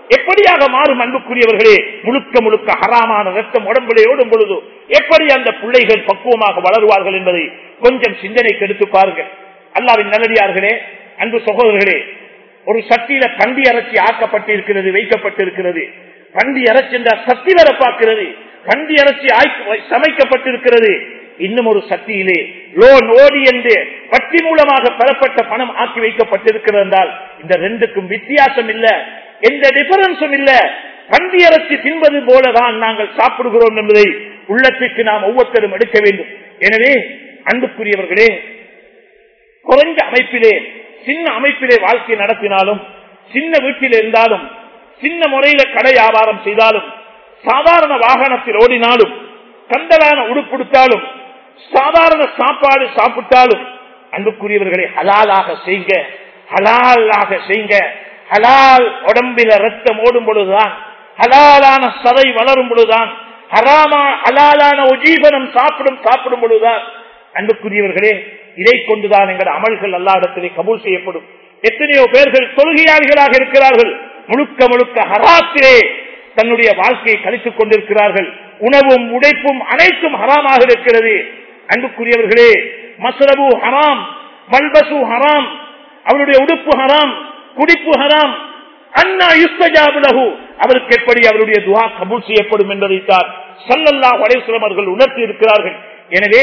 S2: எப்படியாக மாறும் அன்புக்குரியவர்களே? முழுக்க முழுக்க ஹராமான ரத்தம் உடம்பிலே ஓடும் பொழுது எப்படி அந்த பிள்ளைகள் பக்குவமாக வளருவார்கள் என்பதை கொஞ்சம் சிந்தனைக்கு எடுத்து பாருங்கள். அல்லாஹ்வின் நல்லடியார்களே, அன்பு சகோதரர்களே, ஒரு சட்டியில பண்டி இறைச்சி ஆக்கப்பட்டிருக்கிறது, வைக்கப்பட்டிருக்கிறது. பண்டி இறைச்சி என்றால் சட்டி வர பார்க்கிறது. பண்டி இறைச்சி சமைக்கப்பட்டிருக்கிறது. இன்னும் ஒரு சட்டியிலே லோன் ஓடி என்று வட்டி மூலமாக பெறப்பட்ட பணம் ஆக்கி வைக்கப்பட்டிருக்கிறது என்றால் இந்த ரெண்டுக்கும் வித்தியாசம் இல்ல, எந்த டிஃபரன்ஸும் இல்ல. பண்டி இறைச்சி தின்பது போலதான் நாங்கள் சாப்பிடுகிறோம் என்பதை உள்ளத்துக்கு நாம் ஒவ்வொருத்தரும் எடுக்க வேண்டும். எனவே அன்புக்குரியவர்களே, குறைஞ்ச அமைப்பிலே சின்ன அமைப்பிலே வாழ்க்கை நடத்தினாலும், சின்ன வீட்டில் இருந்தாலும், சின்ன முறையில கடை வியாபாரம் செய்தாலும், சாதாரண வாகனத்தில் ஓடினாலும், கந்தலான உடுப்படுத்தாலும், சாதாரண சாப்பாடு சாப்பிட்டாலும், அன்புக்குரியவர்களை ஹலாலாக செய்ங்க, ஹலாலாக செய்ங்க. ஹலால் உடம்பில ரத்தம் ஓடும் பொழுதுதான், ஹலாலான சதை வளரும் பொழுதுதான், ஹலாலான உஜீவனம் சாப்பிடும் பொழுதுதான் அன்புக்குரியவர்களே இதை கொண்டுதான் எங்கள் அமல்கள் அல்லாஹ் இடத்திலே கபூல் செய்யப்படும். எத்தனையோ பேர்கள் தொழுகையாளிகளாக இருக்கிறார்கள், முழுக்க முழுக்க ஹராத்திலே தன்னுடைய வாழ்க்கையை கழித்துக் கொண்டிருக்கிறார்கள். உணவும் உடைப்பும் அனைத்தும் ஹராமாக இருக்கிறது. அன்புக்குரியவர்களே, மஸ்ரபு ஹராம், மல்பசு ஹராம், அவருடைய உடுப்பு ஹராம், குடிப்பு ஹராம். அன்னா யுஸ்தஜாபு லஹு, அவருக்கு எப்படி அவருடைய துஆ கபூல் செய்யப்படும் என்பதைத்தான் ஸல்லல்லாஹு அலைஹி வஸல்லம் அவர்கள் உணர்த்தி இருக்கிறார்கள். எனவே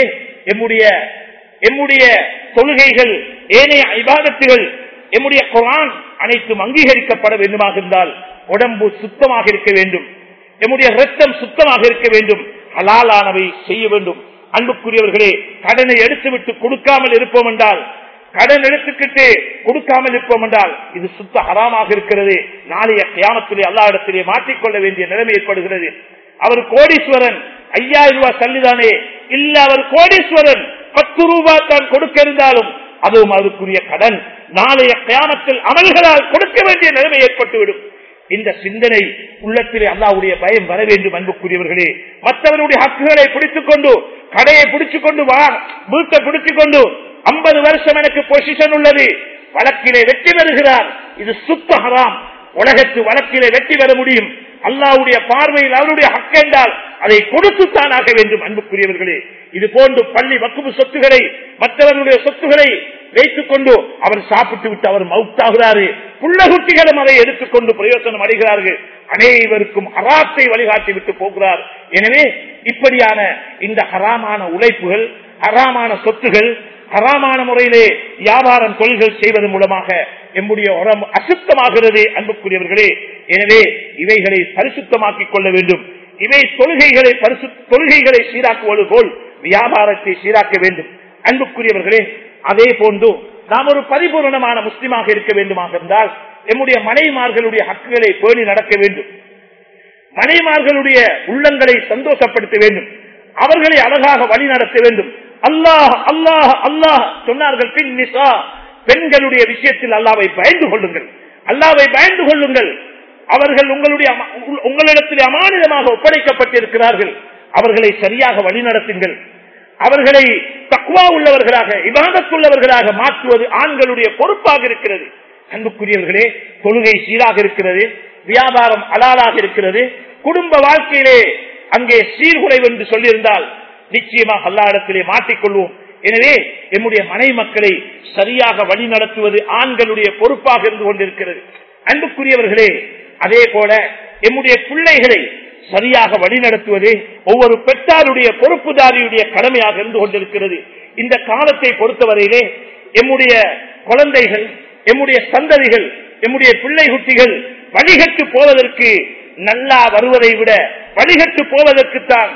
S2: எம்முடைய தொழுகைகள், ஏனைய இபாதத்துகள், எம்முடைய குர்ஆன் அனைத்தும் அங்கீகரிக்கப்பட வேண்டுமாக இருந்தால் உடம்பு சுத்தமாக இருக்க வேண்டும், எம்முடைய ரத்தம் சுத்தமாக இருக்க வேண்டும், ஹலாலானவை செய்ய வேண்டும். அன்புக்குரியவர்களே, கடனை எடுத்துவிட்டு கொடுக்காமல் இருப்போம் என்றால், கடன் எடுத்துக்கிட்டு கொடுக்காமல் இருப்போம் என்றால் இது சுத்த ஹராமாக இருக்கிறது. நாளைய கியாமத்திலே அல்லாஹ் இடத்திலே மாற்றிக்கொள்ள வேண்டிய நிலைமை ஏற்படுகிறது. அவர் கோடீஸ்வரன், 5000 ரூபாய் தள்ளிதானே இல்ல, அவர் கோடீஸ்வரன், 10 ரூபாய் தான் கொடுக்க இருந்தாலும் அதுவும் அதற்குரிய கடன். நாளைய கியாமத்தில் அமல்களால் கொடுக்க வேண்டிய நிலைமை ஏற்பட்டுவிடும். இந்த சிந்தனை உள்ளத்திலே அல்லாஹ்வுடைய பயம் வர வேண்டும். அன்புக்குரியவர்களே, மற்றவருடைய ஹக்குகளை பிடித்துக் கொண்டு, கடையை பிடிச்சுக் கொண்டு, வீட்டை பிடித்துக் கொண்டு 50 வருஷம் எனக்கு பொசிஷன் உள்ளது, வழக்கிலே வெற்றி பெறுகிறார், இது சுத்த ஹராம். உலகத்து வழக்கிலே வெற்றி பெற முடியும், அல்லாஹ்வுடைய பார்வையில் அவருடைய ஹக்கு என்றால் அதை கொடுத்துத்தான் ஆக வேண்டும். அன்புக்குரியவர்களே, இது போன்று பள்ளி வக்குபு சொத்துக்களை, மற்றவர்களுடைய சொத்துக்களை வைத்துக் கொண்டு அவர் சாப்பிட்டு விட்டு அவர் மவுத்தாகிறாரு, புள்ளகுட்டிகளும் அதை எடுத்துக்கொண்டு பிரயோசனம் அடைகிறார்கள். அனைவருக்கும் ஹராத்தை வழிகாட்டி விட்டு போகிறார். எனவே இப்படியான இந்த ஹராமான உழைப்புகள், ஹராமான சொத்துகள், ஹராமான முறையிலே வியாபாரம் தொழில்கள் செய்வதன் மூலமாக எம்முடைய உரம் அசுத்தமாகிறது. அன்புக்குரியவர்களே, எனவே இவைகளை பரிசுத்தமாக்கிக் கொள்ள வேண்டும். இவை தொழுகைகளை சீராக்குவது போல் வியாபாரத்தை சீராக்க வேண்டும். அன்புக்குரியவர்களே, அதே போன்று நாம் ஒரு பரிபூர்ணமான முஸ்லிமாக இருக்க வேண்டுமாக இருந்தால் நம்முடைய மனைவிமார்களுடைய ஹக்குகளை பேணி நடக்க வேண்டும். மனைவிமார்களுடைய உள்ளங்களை சந்தோஷப்படுத்த வேண்டும், அவர்களை அழகாக வழி நடத்த வேண்டும். அல்லாஹ் அல்லாஹ் அல்லாஹ் சொன்னார்கள். பின் நிசா, பெண்களுடைய விஷயத்தில் அல்லாஹ்வை பயந்து கொள்ளுங்கள், அல்லாஹ்வை பயந்து கொள்ளுங்கள். அவர்கள் உங்களிடத்தில் அமானிதமாக ஒப்படைக்கப்பட்டிருக்கிறார்கள், அவர்களை சரியாக வழிநடத்துங்கள். அவர்களை தக்வா உள்ளவர்களாக, இபாதத்துள்ளவர்களாக மாற்றுவது ஆண்களுடைய பொறுப்பாக இருக்கிறது. அன்புக்குரியவர்களே, தொழுகை சீராக இருக்கிறது, வியாபாரம் ஹலாலாக இருக்கிறது, குடும்ப வாழ்க்கையிலே அங்கே சீர்குலைவு என்று சொல்லியிருந்தால் நிச்சயமாக அல்லாஹ்விடத்திலே மாற்றிக்கொள்வோம். எனவே நம்முடைய மனை மக்களை சரியாக வழி நடத்துவது ஆண்களுடைய பொறுப்பாக இருந்து கொண்டிருக்கிறது. அன்புக்குரியவர்களே, அதே போல நம்முடைய பிள்ளைகளை சரியாக வழி நடத்துவது ஒவ்வொரு பெற்றாருடைய பொறுப்புதாரியுடைய கடமையாக இருந்து கொண்டிருக்கிறது. இந்த காலத்தை பொறுத்தவரையிலே நம்முடைய குழந்தைகள், நம்முடைய சந்ததிகள், நம்முடைய பிள்ளை குட்டிகள் வழிகட்டு போவதற்கு, நல்லா வருவதை விட வழிகட்டு போவதற்குத்தான்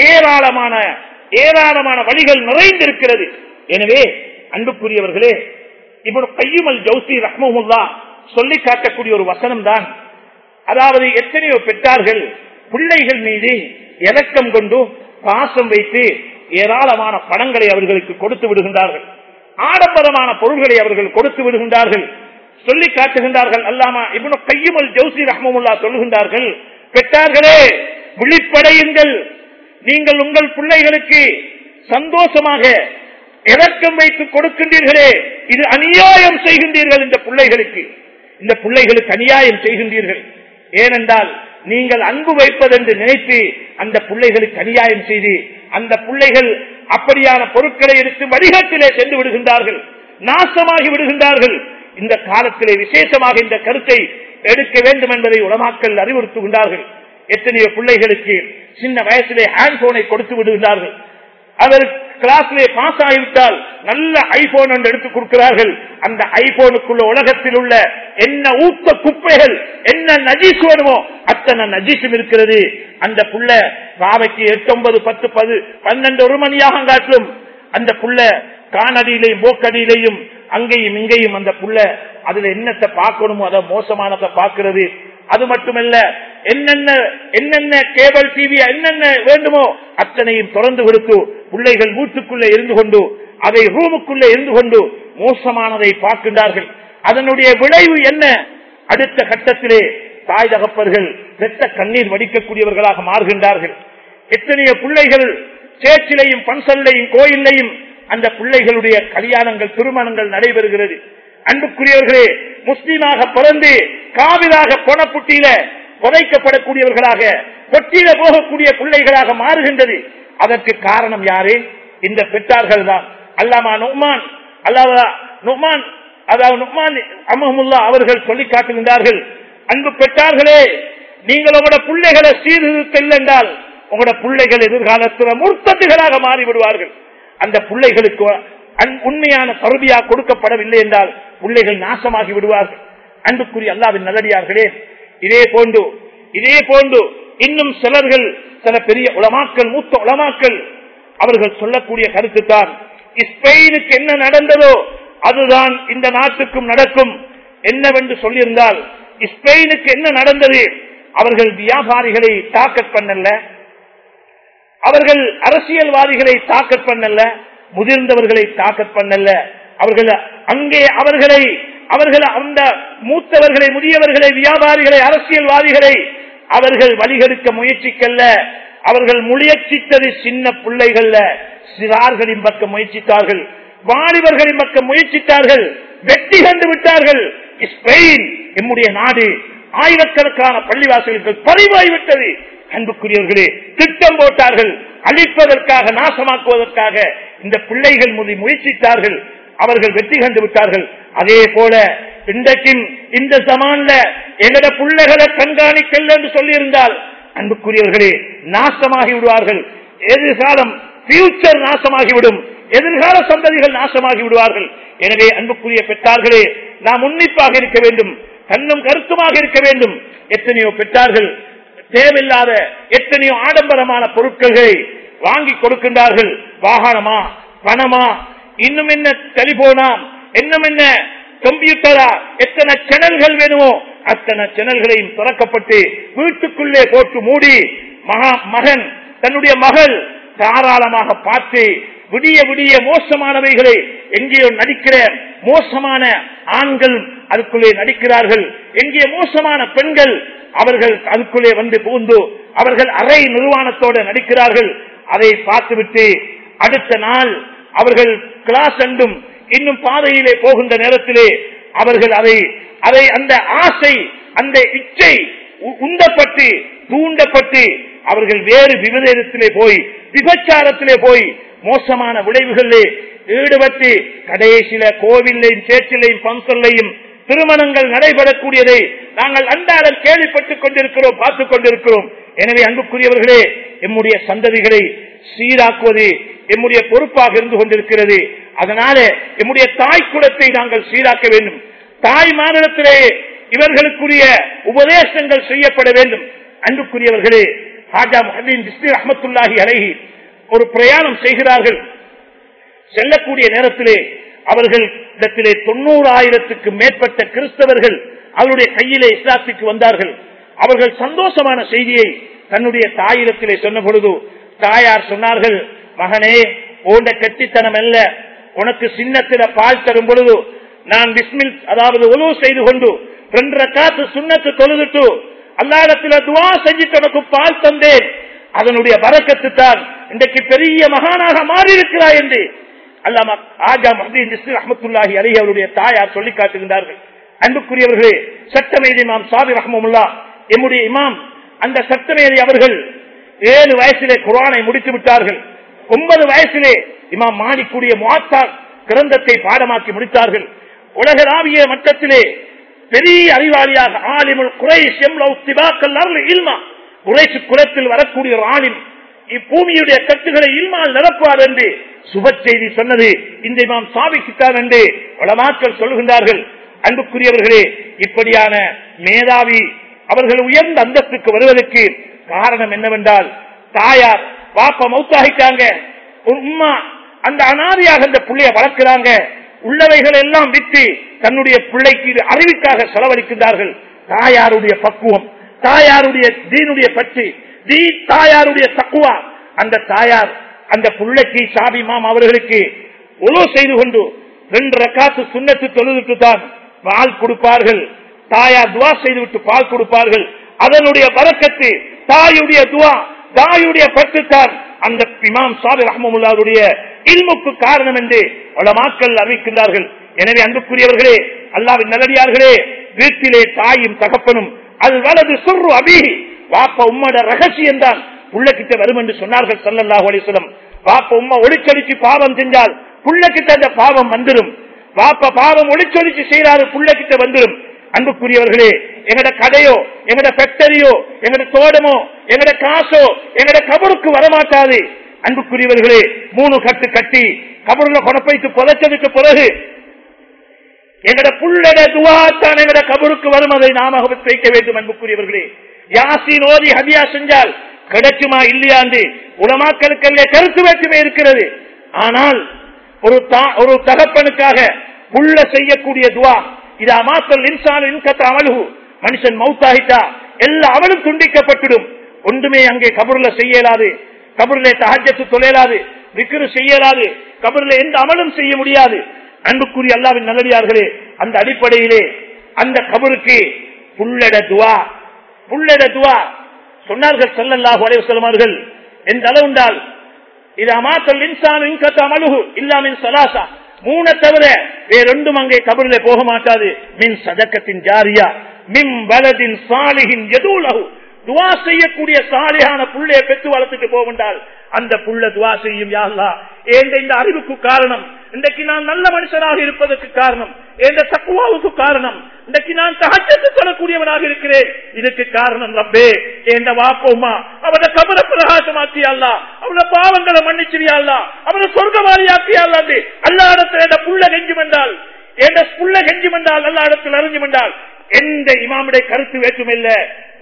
S2: ஏராளமான வழிகள் நிறைந்திருக்கிறது. எனவே அன்புக்குரியவர்களே, இப்னு கய்யிம் அல் ஜௌஸி ரஹ்மஹுல்லாஹ் சொல்லி காட்டக்கூடிய ஒரு வசனம் தான், அதாவது எத்தனையோ பெற்றார்கள் பிள்ளைகள் மீது இரக்கம் கொண்டு பாசம் வைத்து ஏராளமான பணங்களை அவர்களுக்கு கொடுத்து விடுகின்றார்கள், ஆடம்பரமான பொருள்களை அவர்கள் கொடுத்து விடுகின்றார்கள். சொல்லி காட்டுகின்றார்கள். அல்லாமா இப்னு கய்யிம் அல் ஜௌஸி ரஹ்மஹுல்லாஹ் சொல்லுகின்றார்கள், பெற்றார்களே விழிப்படையுங்கள், நீங்கள் உங்கள் பிள்ளைகளுக்கு சந்தோஷமாக இரக்கம் வைத்து கொடுக்கின்றீர்களே, இது அநியாயம் செய்கின்றீர்கள். இந்த பிள்ளைகளுக்கு அநியாயம் செய்கின்றீர்கள். ஏனென்றால் நீங்கள் அன்பு வைப்பதென்று நினைத்து அந்த பிள்ளைகளுக்கு அநியாயம் செய்து அந்த பிள்ளைகள் அப்படியான பொருட்களை எடுத்து வடிகட்டிலே சென்று விடுகின்றார்கள், நாசமாகி விடுகின்றார்கள். இந்த காலத்திலே விசேஷமாக இந்த கருத்தை எடுக்க வேண்டும் என்பதை உலமாக்கள் அறிவுறுத்துகின்றார்கள். எத்தனையோ பிள்ளைகளுக்கு சின்ன வயசிலே ஹேண்ட்போனை கொடுத்து விடுகின்றார்கள். அவர் கிளாஸ்லே பாஸ் ஆகிவிட்டால் நல்ல ஐபோன் ஒன்று எடுத்துக் கொடுக்கிறார்கள். அந்த ஐபோனுக்குள்ள உலகத்தில் உள்ள என்ன ஊக்க குப்பைகள், என்ன நஜீஸ் வேணுமோ அத்தனை நஜீஸும் இருக்கிறது. அந்த புள்ள பாவைக்கு 8, 9, 10, 12 1 மணியாக காட்டும். அந்த புள்ள காணடியிலையும் போக்கடியிலையும் அங்கேயும் இங்கேயும் அந்த புள்ள அதுல என்னத்தை பார்க்கணுமோ அதை மோசமானதை பார்க்கிறது. அது மட்டுமல்ல, என்னென்ன கேபிள் டிவி என்னென்ன வேண்டுமோ அத்தனையும் திறந்து கொடுத்து பிள்ளைகள் வீட்டுக்குள்ளே இருந்து கொண்டு அதை ரூமுக்குள்ளே இருந்து கொண்டு மோசமானதை பார்க்கின்றார்கள். அதனுடைய விளைவு என்ன? அடுத்த கட்டத்திலே தாய் தகப்பர்கள் பெற்ற கண்ணீர் வடிக்கக்கூடியவர்களாக மாறுகின்றார்கள். எத்தனையோ பிள்ளைகள் சேர்ச்சிலையும் பன்சல்லையும் கோயிலையும் அந்த பிள்ளைகளுடைய கல்யாணங்கள் திருமணங்கள் நடைபெறுகிறது. அன்புக்குரியவர்களே, முஸ்லீமாக பிறந்து காவிராக பொனப்புட்டியில புதைக்கப்படக்கூடியவர்களாக பொட்டியில போகக்கூடிய பிள்ளைகளாக மாறுகின்றது. அதற்கு காரணம் யாரு? இந்த பெற்றார்கள் தான். அல்லாமா நுக்மான் அமஹமுல்லா அவர்கள் சொல்லி காட்டுகின்றார்கள், அன்பு பெற்றார்களே, நீங்கள் உங்களோட பிள்ளைகளை சீர்திருத்தல் என்றால் உங்களோட பிள்ளைகள் எதிர்காலத்தில் முர்த்தத்துகளாக மாறிவிடுவார்கள். அந்த பிள்ளைகளுக்கு உண்மையான தர்பியா கொடுக்கப்படவில்லை என்றால் பிள்ளைகள் நாசமாகி விடுவார்கள். அன்புக்குரிய அல்லாஹ்வின் நல்லடியார்களே, இதே போன்று இன்னும் சிலர்கள், சில பெரிய உலமாக்கள், மூத்த உலமாக்கள் அவர்கள் சொல்லக்கூடிய கருத்து தான், ஸ்பெயினுக்கு என்ன நடந்ததோ அதுதான் இந்த நாட்டுக்கும் நடக்கும். என்னவென்று சொல்லியிருந்தால், ஸ்பெயினுக்கு என்ன நடந்தது? அவர்கள் வியாபாரிகளை தாக்கத் பண்ணல, அவர்கள் அரசியல்வாதிகளை தாக்கத் பண்ணல, முதிர்ந்தவர்களை தாக்கத் பண்ணல. அவர்கள் அங்கே அவர்கள் அந்த மூத்தவர்களை, முதியவர்களை, வியாபாரிகளை, அரசியல்வாதிகளை அவர்கள் வழிகெடுக்க முயற்சிக்கல்ல. அவர்கள் முயற்சித்தது சின்ன பிள்ளைகள்ல, சிறார்களின் பக்கம் முயற்சித்தார்கள், வாலிபர்களின் பக்கம் முயற்சித்தார்கள், வெற்றி கண்டு விட்டார்கள். ஸ்பெயின் நம்முடைய நாடு, ஆயிரக்கணக்கான பள்ளிவாசல்கள் பறிவாய்விட்டது. அன்புக்குரியவர்களே, திட்டம் போட்டார்கள், அழிப்பதற்காக, நாசமாக்குவதற்காக இந்த பிள்ளைகள் முயற்சித்தார்கள், அவர்கள் வெற்றி கண்டு விட்டார்கள். அதே போல இன்றைக்கும் இந்த ஜமான்ல எங்கட பிள்ளைகளை கண்காணிக்கல என்று சொல்லி இருந்தால் அன்புக்குரியவர்களே நாசமாகி விடுவார்கள். எதிர்காலம் ஃபியூச்சர் நாசமாகிவிடும், எதிர்கால சந்ததிகள் நாசமாகி விடுவார்கள். எனவே அன்புக்குரிய பெற்றார்களே, நாம் உன்னிப்பாக இருக்க வேண்டும், கண்ணும் கருத்துமாக இருக்க வேண்டும். எத்தனையோ பெற்றார்கள் தேவையில்லாத எத்தனையோ ஆடம்பரமான பொருட்களை வாங்கி கொடுக்கின்றார்கள். வாகனமா, பணமா, இன்னும் என்ன டெலிபோனா, இன்னும் என்ன கம்ப்யூட்டரா, எத்தனை சேனல்கள் வேணுமோ அத்தனை சேனல்களையும் திறக்கப்பட்டு வீட்டுக்குள்ளே போட்டு மூடி மகன் தன்னுடைய மகள் தாராளமாக பார்த்து விடிய விடிய மோசமானவைகளை எங்கேயோ நடிக்கிற மோசமான ஆண்கள் அதுக்குள்ளே நடிக்கிறார்கள், எங்கே மோசமான பெண்கள் அவர்கள் அதுக்குள்ளே வந்து புகுந்து அவர்கள் அரை நிர்வாணத்தோடு நடிக்கிறார்கள். அதை பார்த்துவிட்டு அடுத்த நாள் அவர்கள் கிளாஸ் என்றும் இன்னும் பாதையிலே போகின்ற நேரத்திலே அவர்கள் அதை அந்த ஆசை, அந்த இச்சை உண்டப்பட்டு தூண்டப்பட்டு அவர்கள் வேறு விபரீதத்திலே போய், விபச்சாரத்திலே போய் மோசமான விளைவுகளிலே ஈடுபட்டு கடைசியில கோவிலையும் சேர்ச்சிலையும் பங்கல்லையும் திருமணங்கள் நடைபெறக்கூடியதை நாங்கள் அன்றாடம் கேள்விப்பட்டுக் கொண்டிருக்கிறோம், பார்த்துக் கொண்டிருக்கிறோம். எனவே அன்புக்குரியவர்களே, எம்முடைய சந்ததிகளை சீராக்குவது எம்முடைய பொறுப்பாக இருந்து கொண்டிருக்கிறது. அதனால எம்முடைய தாய் குலத்தை நாங்கள் சீராக்க வேண்டும். தாய் மாநிலத்திலே இவர்களுக்குரிய உபதேசங்கள் செய்யப்பட வேண்டும். அன்புக்குரியவர்களே, ஹாஜா முஹம்மது பிஸ்மி ரஹ்மத்துல்லாஹி அலைஹி ஒரு பிரயாணம் செய்கிறார்கள். செல்லக்கூடிய நேரத்திலே அவர்கள் இடத்திலே 90,000க்கு மேற்பட்ட கிறிஸ்தவர்கள் அவருடைய கையிலே இஸ்லாத்துக்கு வந்தார்கள். அவர்கள் சந்தோஷமான செய்தியை தன்னுடைய தாயிடத்திலே சொன்ன பொழுது தாயார் சொன்னார்கள், மகனே, ஓண்ட கெட்டித்தனம் அல்ல, உனக்கு சின்னத்தில பால் தரும் பொழுது நான் பிஸ்மில் அதாவது உலவு செய்து கொண்டு 2 ரக்காத்து சுன்னத்து தொழுதுட்டு அல்லாஹ்விடத்திலே துஆ செஞ்சிட்டு உனக்கு பால் தந்தேன், அதனுடைய பரக்கத்து தான் இன்றைக்கு பெரிய மகானாக மாறி இருக்கிறாய் என்று அல்லாமா ஆஜா முஹம்மது பிஸ்மி ரஹ்மத்துல்லாஹி அலைஹி அவருடைய தாயார் சொல்லி காட்டுகின்றார்கள். அன்புக்குரியவர்களே, சட்டமேதை இமாம் சாபி ரஹ்மத்துல்லாஹ் எம்முடைய இமாம் அந்த சத்தமேரி அவர்கள் 7 வயசிலே குர்ஆனை முடித்து விட்டார்கள். 9 வயசிலே இமாம் மாலிக்குடைய முஆத்தா கிரந்தத்தை பாடமாக்கி முடித்தார்கள். உலகளாவிய மட்டத்திலே பெரிய அறிவாளியாக ஆலிமுல் குரைஷ் எம்லவு திபாக்கல் அர்ல் இல்மா, குரைஷ் குலத்தில் வரக்கூடிய ஒரு ஆலிம் இப்பூமியுடைய கட்டுகளை இல்மால் நிரப்புவார் என்று சுப செய்தி சொன்னது இந்த இமாம் சாபிக்கிட்டார் என்று உலமாக்கள் சொல்கின்றார்கள். அன்புக்குரியவர்களே, இப்படியான மேதாவி அவர்கள் உயர்ந்த அந்தஸ்துக்கு வருவதற்கு காரணம் என்னவென்றால், தாயார் பாப்பா மௌத்தாகிட்டாங்க, உம்மா அந்த அனாதையாக அந்த பிள்ளைய வளர்க்கிறாங்க, உள்ளவைகள் எல்லாம் விட்டு தன்னுடைய பிள்ளைக்கு அறிவிக்காக செலவழிக்கின்றார்கள். தாயாருடைய பக்குவம், தாயாருடைய தீனுடைய பற்றி, தாயாருடைய தக்குவா, அந்த தாயார் அந்த பிள்ளைக்கு சாபிமாம் அவர்களுக்கு உலோ செய்து கொண்டு 2 ரக்காத்து சுன்னத்து தொழுதுட்டு தான் பால் கொடுப்பார்கள். தாயார் துவா செய்துவிட்டு பால் கொடுப்பார்கள். அதனுடைய பரக்கத்து தாயுடைய துவா, தாயுடைய பற்றுத்தான் அந்த இமாம் சாபி ரஹ்மத்துல்லாஹுடைய இல்முக்கு காரணம் என்று உலமாக்கள் அறிவிக்கின்றார்கள். எனவே அன்புக்குரியவர்களே, அல்லாஹ்வின் நல்லடியார்களே, வீட்டிலே தாயும் தகப்பனும் அது வலது சுர்ரு அபிஹி, வாப்பா உம்மோட ரகசியம் தான் புள்ளக்கிட்ட வரும் என்று சொன்னார்கள் ஸல்லல்லாஹு அலைஹி வஸல்லம். வாப்பா உம்மா ஒளிச்சொலிச்சு பாவம் செஞ்சால் புள்ளக்கிட்ட அந்த பாவம் வந்துடும். வாப்பா பாவம் ஒளிச்சொலிச்சு செய்யறாரு, புள்ளக்கிட்ட வந்துடும். அன்புக்குரியவர்களே, எங்கட கடையோ எங்கட ஃபேக்டரியோ எங்கட தோட்டமோ எங்கட காசோ எங்கட கபருக்கு வரமாட்டாது. அன்புக்குரியவர்களே, 3 கட்டு கட்டி கபருல கொடப்பைத்து புதைச்சதுக்கு பிறகு எங்கட புள்ளட துவா தான் எங்கட கபருக்கு வரும், அதை நாம வைக்க வேண்டும். அன்புக்குரியவர்களே, யாசீன் ஓதி ஹதியா செஞ்சால் கிடைக்குமா இல்லையா என்று உலமாக்களுக்கு கருத்து வேற்றுமை இருக்கிறது. ஆனால் ஒரு தகப்பனுக்காக புள்ள செய்யக்கூடிய துவா, இதா மாத்தல் இன்சான் இன்கத்த அமலுஹு, மனுஷன் மௌத்தாகிட்டா எல்லா அமலும் துண்டிக்கப்பட்டுடும். ஒன்றுமே அங்கே கபருல செய்யலாது, கபருல தஹஜ்ஜத் தொழலாது, விக்ரு செய்யலாது, கபருல எந்த அமலும் செய்ய முடியாது. அன்புக்குரிய அல்லாஹ்வின் நல்லடியார்களே, அந்த அடிப்படையிலே அந்த கபருக்கு புள்ளட துவா, புள்ளட துவா சொன்னார்கள் ஸல்லல்லாஹு அலைஹி வஸல்லம் அவர்கள். எந்த அளவுண்டால் இதா மாத்தல் இன்சான் இன்கத்த அமலுஹு இல்லா மின் ஸலாஸா, 3 தவிர வேறொன்றும் அங்கே கபரிலே போக மாட்டாது. மின் சதக்கத்தின் ஜாரியா, மின் வலதின் சாலிஹின் யதூலஹு, துஆ செய்யக்கூடிய சாலிஹான புள்ளைய பெற்று வளர்த்துட்டு போவண்டால் அந்த புள்ள துஆ செய்யும். யா அல்லாஹ், இந்த அறிவுக்கு காரணம், இன்றைக்கு நான் நல்ல மனுஷனாக இருப்பதற்கு காரணம், இந்த தக்வாவுக்கு காரணம், இன்றைக்கு நான் தஹஜ்ஜத் தொழக்கூடியவனாக இருக்கிறேன், இதுக்கு காரணம் ரப்பே இந்த வாப்போமா அவன கபர பிரகாசமாக்கியா அல்லாஹ், அவன பாவங்களை மன்னிச்சியா அல்லாஹ், அவன சொர்க்கவாதியாக்கியா அல்லாஹ். அல்லாஹ் இடத்துல புள்ள கெஞ்சும் என்றால், புள்ள கெஞ்சும் என்றால் அல்லாஹ் இடத்தில் அறிஞ்சும் என்றால் எந்த இமாமுடைய கருத்து வேற்றுமை இல்ல,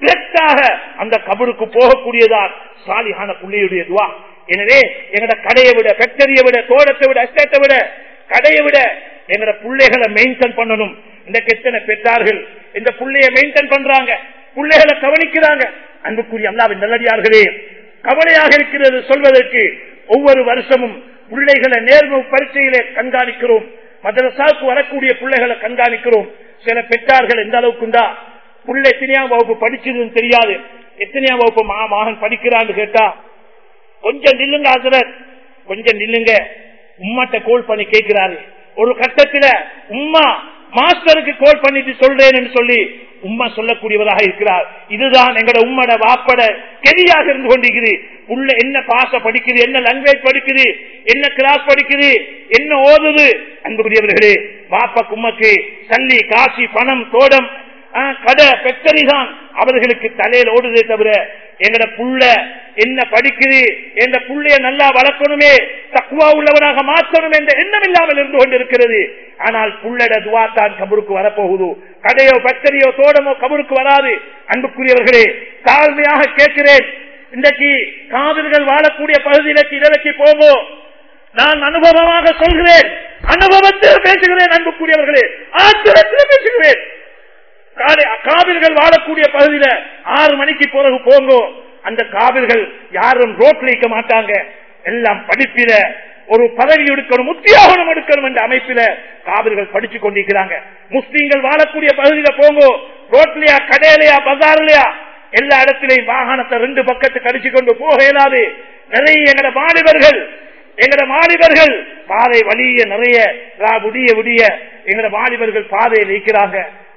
S2: அந்த கபருக்கு போகக்கூடியதான் சாலிஹான புள்ளையுடைய துவா. எனவே எங்கட கடையை விட, ஃபேக்டரியை விட, தோட்டத்தை விட, எஸ்டேட்டை விட, கடையை விட எங்கட பிள்ளைகளை மெயின்டைன் பண்ணணும். இன்றைக்கு எத்தனை பெற்றார்கள் இந்த பிள்ளைய மெயின்டைன் பண்றாங்க, பிள்ளைகளை கவனிக்கிறாங்க. அன்புக்குரிய அல்லாஹ்வின் நல்லடியார்களே, கவலையாக இருக்கிறது சொல்வதற்கு. ஒவ்வொரு வருஷமும் பிள்ளைகளை நேர்வு பரீட்சையிலே கண்காணிக்கிறோம், மதரசாவுக்கு வரக்கூடிய பிள்ளைகளை கண்காணிக்கிறோம். சில பெற்றார்கள் எந்த அளவுக்குண்டா, புள்ள எத்தனையாம் வகுப்பு படிச்சதுன்னு தெரியாது, எத்தனையாம் வகுப்பு மகன் படிக்கிறான்னு கேட்டா, கொஞ்சம் நில்லுங்க ஹசரத், கொஞ்சம் நில்லுங்க, உம்மாட்ட கோல் பண்ணி கேட்கிறாரு. ஒரு கட்டத்துல உம்மா மாஸ்டருக்கு கோல் பண்ணிட்டு சொல்றேன்னு சொல்லி உம்மா சொல்லக்கூடியவராக இருக்கிறார். இதுதான் எங்கட உம்மட வாப்பட கெதியாக இருந்து கொண்டிருக்குது. உள்ள என்ன பாச படிக்குது, என்ன லாங்குவேஜ் படிக்குது, என்ன கிளாஸ் படிக்குது, என்ன ஓதுது. அன்புக்குரியவர்களே, வாப்பா கும்மக்கு சல்லி காசி பணம் தோடம் கடை ஃபேக்டரி தான் அவர்களுக்கு தலையில் ஓடுதே தவிர எங்கட புள்ள என்ன படிக்குது, எந்த புள்ளைய நல்லா வளர்க்கணுமே, தக்வா உள்ளவனாக மாற்றணும் என்ற எண்ணம் இல்லாமல் இருந்து கொண்டிருக்கிறது. ஆனால் புள்ளட துவா தான் கபருக்கு வரப்போகுது. கடையோ ஃபேக்டரியோ தோடமோ கபருக்கு வராது. அன்புக்குரியவர்களே, தாழ்மையாக கேட்கிறேன், இன்றைக்கு காவிர்கள் வாழக்கூடிய பகுதியிലേക്ക് இரவைக்கு போவோம். நான் அனுபவமாக சொல்கிறேன், அனுபவத்தில் பேசுகிறேன். அன்புக்குரியவர்களே, ஆத்திரத்தில் பேசுகிறேன். காவிர்கள் வாழக்கூடிய பகுதியில 6 மணிக்கு பிறகு போங்கோ, அந்த காவிர்கள் யாரும் ரோட்ல இருக்க மாட்டாங்க, எல்லாம் படிப்பில ஒரு பதவி எடுக்கணும், உத்தியோகம் எடுக்கணும் என்ற அமைப்பில காவிர்கள் படிச்சு கொண்டிருக்கிறாங்க. முஸ்லீம்கள் வாழக்கூடிய பகுதியில போங்கோ, ரோட்லயா கடையிலையா பஜார்லயா எல்லா இடத்திலையும் வாகனத்தை 2 பக்கத்துக்கு அடிச்சு கொண்டு போக இயலாது. நிறைய எங்கட மாணவர்கள் பாதை வழிய நிறைய விடிய எங்கட வாலிபர்கள் பாதையில் இருக்கிறாங்க.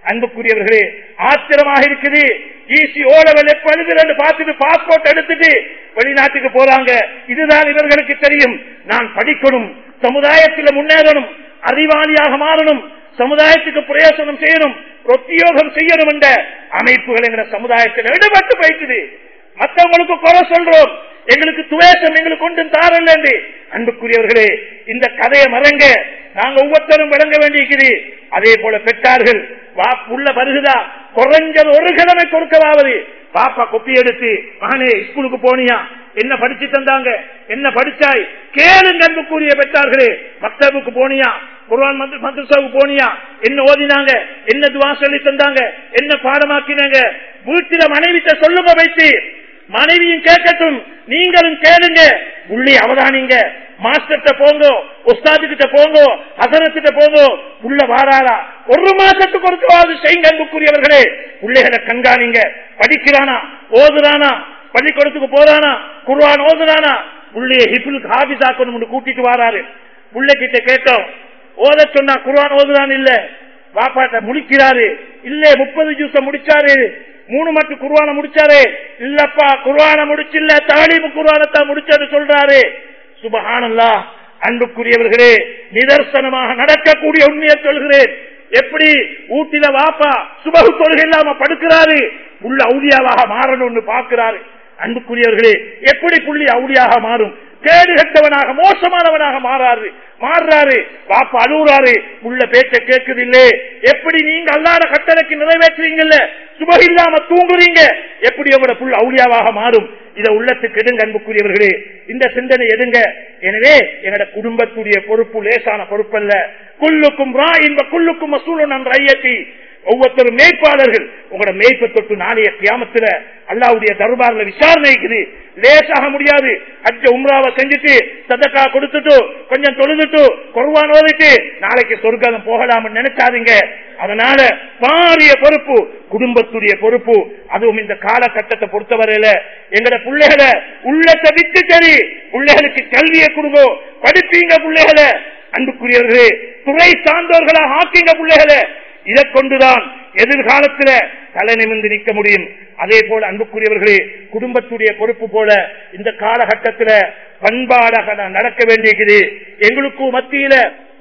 S2: அன்புக்குரியவர்களே, ஆத்திரமாக இருக்குது. ஈசி ஓலவல் எப்ப எழுதுறேன்னு பார்த்துட்டு பாஸ்போர்ட் எடுத்துட்டு வெளிநாட்டுக்கு போறாங்க. இதுதான் இவர்களுக்கு தெரியும். நான் படிக்கணும், சமுதாயத்தில் முன்னேறணும், அறிவாளியாக மாறணும், சமுதாயத்துக்கு பிரயோசனம் செய்யணும், பிரத்தியோகம் செய்யணும் என்ற அமைப்புகள் எங்க சமுதாயத்தில் ஈடுபட்டு போயிட்டு மற்றவங்களுக்கு குறை சொல்றோம், எங்களுக்கு துவேஷம் எங்களுக்கு கொண்டு தாரல்ல என்று. அன்புக்குரியவர்களே, இந்த கதையை மறங்க நாங்க ஒவ்வொருத்தரும் விளங்க வேண்டியிருக்குது. அதே போல பெற்றார்கள் உள்ள வருகுதா குறைஞ்சது ஒரு கிழமை கொடுக்கவாவது பாப்பா கொப்பி எடுத்து மகனே ஸ்கூலுக்கு போனியா, என்ன படிச்சு தந்தாங்க, என்ன படிச்சாய் கேளுங்க. அன்புக்குரிய பெற்றார்களே, மக்தபுக்கு போனியா, குர்ஆன் மദ്രஸாவுக்கு போனியா, என்ன ஓதினாங்க, என்ன துஆ சொல்லி தந்தாங்க, என்ன பாடமாக்கினாங்க, வீட்டில மனைவிட்ட சொல்லுங்க வைத்து மனைவியும் கேட்கட்டும், நீங்களும் கேளுங்க. உள்ளே அவதானிங்க, மாஸ்டர்கிட்ட போங்க, உஸ்தாது கிட்ட போங்க, ஹசரத்திட்ட போங்க, உள்ள வாராரா ஒரு மாசத்துக்கு ஒருக்காவது செய்யுங்க. அன்புக்குரியவர்களே, பிள்ளைகளை கண்காணிங்க. படிக்கிறானா, ஓதுறானா, பள்ளிக்கூடத்துக்கு போறானா, குர்ஆன் ஓதுறானா, உள்ளே ஹிஃபுல் ஹாஃபிஸ் ஆக்கணும் கூட்டிட்டு வாராரு. பிள்ளை கிட்ட கேட்டோம், ஓத சொன்னா குர்ஆன் ஓதுறான் இல்ல, பாப்பாட்ட முடிக்கிறாரு இல்ல, 30 ஜூஸ முடிச்சாரு, 3 மட்டும் குர்ஆன முடிச்சாரு இல்லப்பா, குர்ஆன முடிச்சில்ல, தாலீம் குர்ஆனத்தான் முடிச்சாரு சொல்றாரு. சுப்ஹானல்லாஹ். அன்புக்குரியவர்களே, நிதர்சனமாக நடக்கக்கூடிய உண்மையை சொல்கிறேன். எப்படி ஊட்டில வாப்பா சுபஹ் தொழுகை இல்லாம படுக்கிறாரு, உள்ள அவுலியாவாக மாறணும்னு பாக்குறாரு. அன்புக்குரியவர்களே, எப்படி புள்ளி அவுலியாக மாறும்? கேடு கட்டவனாக மோசமானவனாக மாறுறாரு. வாப்பா அழுறாரு, உள்ள பேச்ச கேட்குதில்லை. எப்படி நீங்க அல்லாத கட்டளைக்கு நிறைவேற்றுறீங்கல்ல, சுபஹ் இல்லாம தூங்குறீங்க, எப்படி உங்களோட புள்ள அவுலியாவாக மாறும்? இதை உள்ளத்துக்கு எடுங்க. அன்புக்குரியவர்களே, இந்த சிந்தனை எடுங்க. எனவே எங்களோட குடும்பத்துடைய பொறுப்பு லேசான பொறுப்பல்ல. குல்லுக்கும் ராயின் வ குல்லுக்கும் மஸ்ஊலுன் அன் ரய்யத்தி. ஒவ்வொருத்தரும் மேய்ப்பாளர்கள். உங்களோட மேய்ப்பை தொட்டு நாளைய கியாமத்துல அல்லாஹ்வுடைய தர்பார்ல விசாரணை இருக்குது. லேசாக முடியாது. ஹஜ் உம்ராவை செஞ்சுட்டு சதகா கொடுத்துட்டு கொஞ்சம் தொழுதுட்டு குர்ஆன் ஓதிட்டு நாளைக்கு சொர்க்கம் போகலாம்னு நினைச்சாதீங்க. அதனால பாரிய பொறுப்பு குடும்பத்துடைய பொறுப்பு. அதுவும் இந்த காலகட்டத்தை பொறுத்தவரையில எங்கட பிள்ளைகளை உள்ளத்தை விட்டு சரி, பிள்ளைகளுக்கு கல்வியை கொடுங்க, படிப்பீங்க பிள்ளைகளை. அன்புக்குரியவர்களே, துறை சார்ந்தவர்களாக ஆக்கிங்க பிள்ளைகளை. இதை கொண்டுதான் எதிர்காலத்துல தலை நிமிர்ந்து நிற்க முடியும். அதே போல அன்புக்குரியவர்களே, குடும்பத்துடைய பொறுப்பு போல இந்த காலகட்டத்துல பண்பாடாக நடக்க வேண்டியது. எங்களுக்கு மத்தியில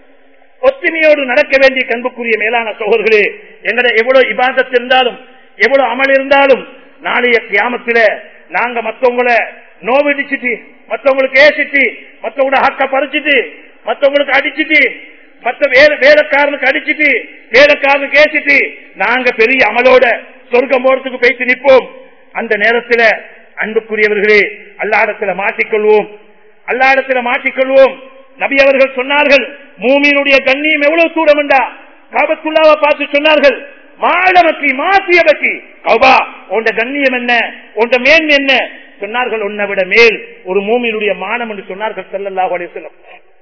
S2: ஒத்துமையோடு நடக்க வேண்டிய அன்புக்குரிய மேலான சகோதரர்களே, எங்கட எவ்வளவு இபாதத் இருந்தாலும் எவ்வளவு அமல் இருந்தாலும் நாளைய கியாமத்துல நாங்க மத்தவங்களை நோவடிச்சுட்டு, மத்தவங்களுக்கு ஏசிட்டு, மத்தவங்களோட ஹக்க பறிச்சுட்டு, மத்தவங்களுக்கு அடிச்சுட்டு, மத்த வேலைக்காரனுக்கு அடிச்சுட்டு, வேலைக்காரனுக்கு ஏசிட்டு நாங்க பெரிய அமலோட சொர்க்கம் போறதுக்கு போயிட்டு நிற்போம். அந்த நேரத்தில் அன்புக்குரியவர்களே, அல்லாஹ்விடத்தில் மாட்டிக்கொள்வோம், அல்லாஹ்விடத்தில் மாட்டிக்கொள்வோம். நபி அவர்கள் சொன்னார்கள், மூமினுடைய கண்ணியம் எவ்வளவு தூரம் என்றா காபத்துல்லாவை பார்த்து சொன்னார்கள், மாடமக்கி மாசியபக்கி கௌபா, உண்ட கண்ணியம் என்ன, உண்ட மேன்மை என்ன சொன்னார்கள். உன்னை விட மேல் ஒரு மூமினுடைய மானம் என்று சொன்னார்கள் ஸல்லல்லாஹு அலைஹி வஸல்லம்.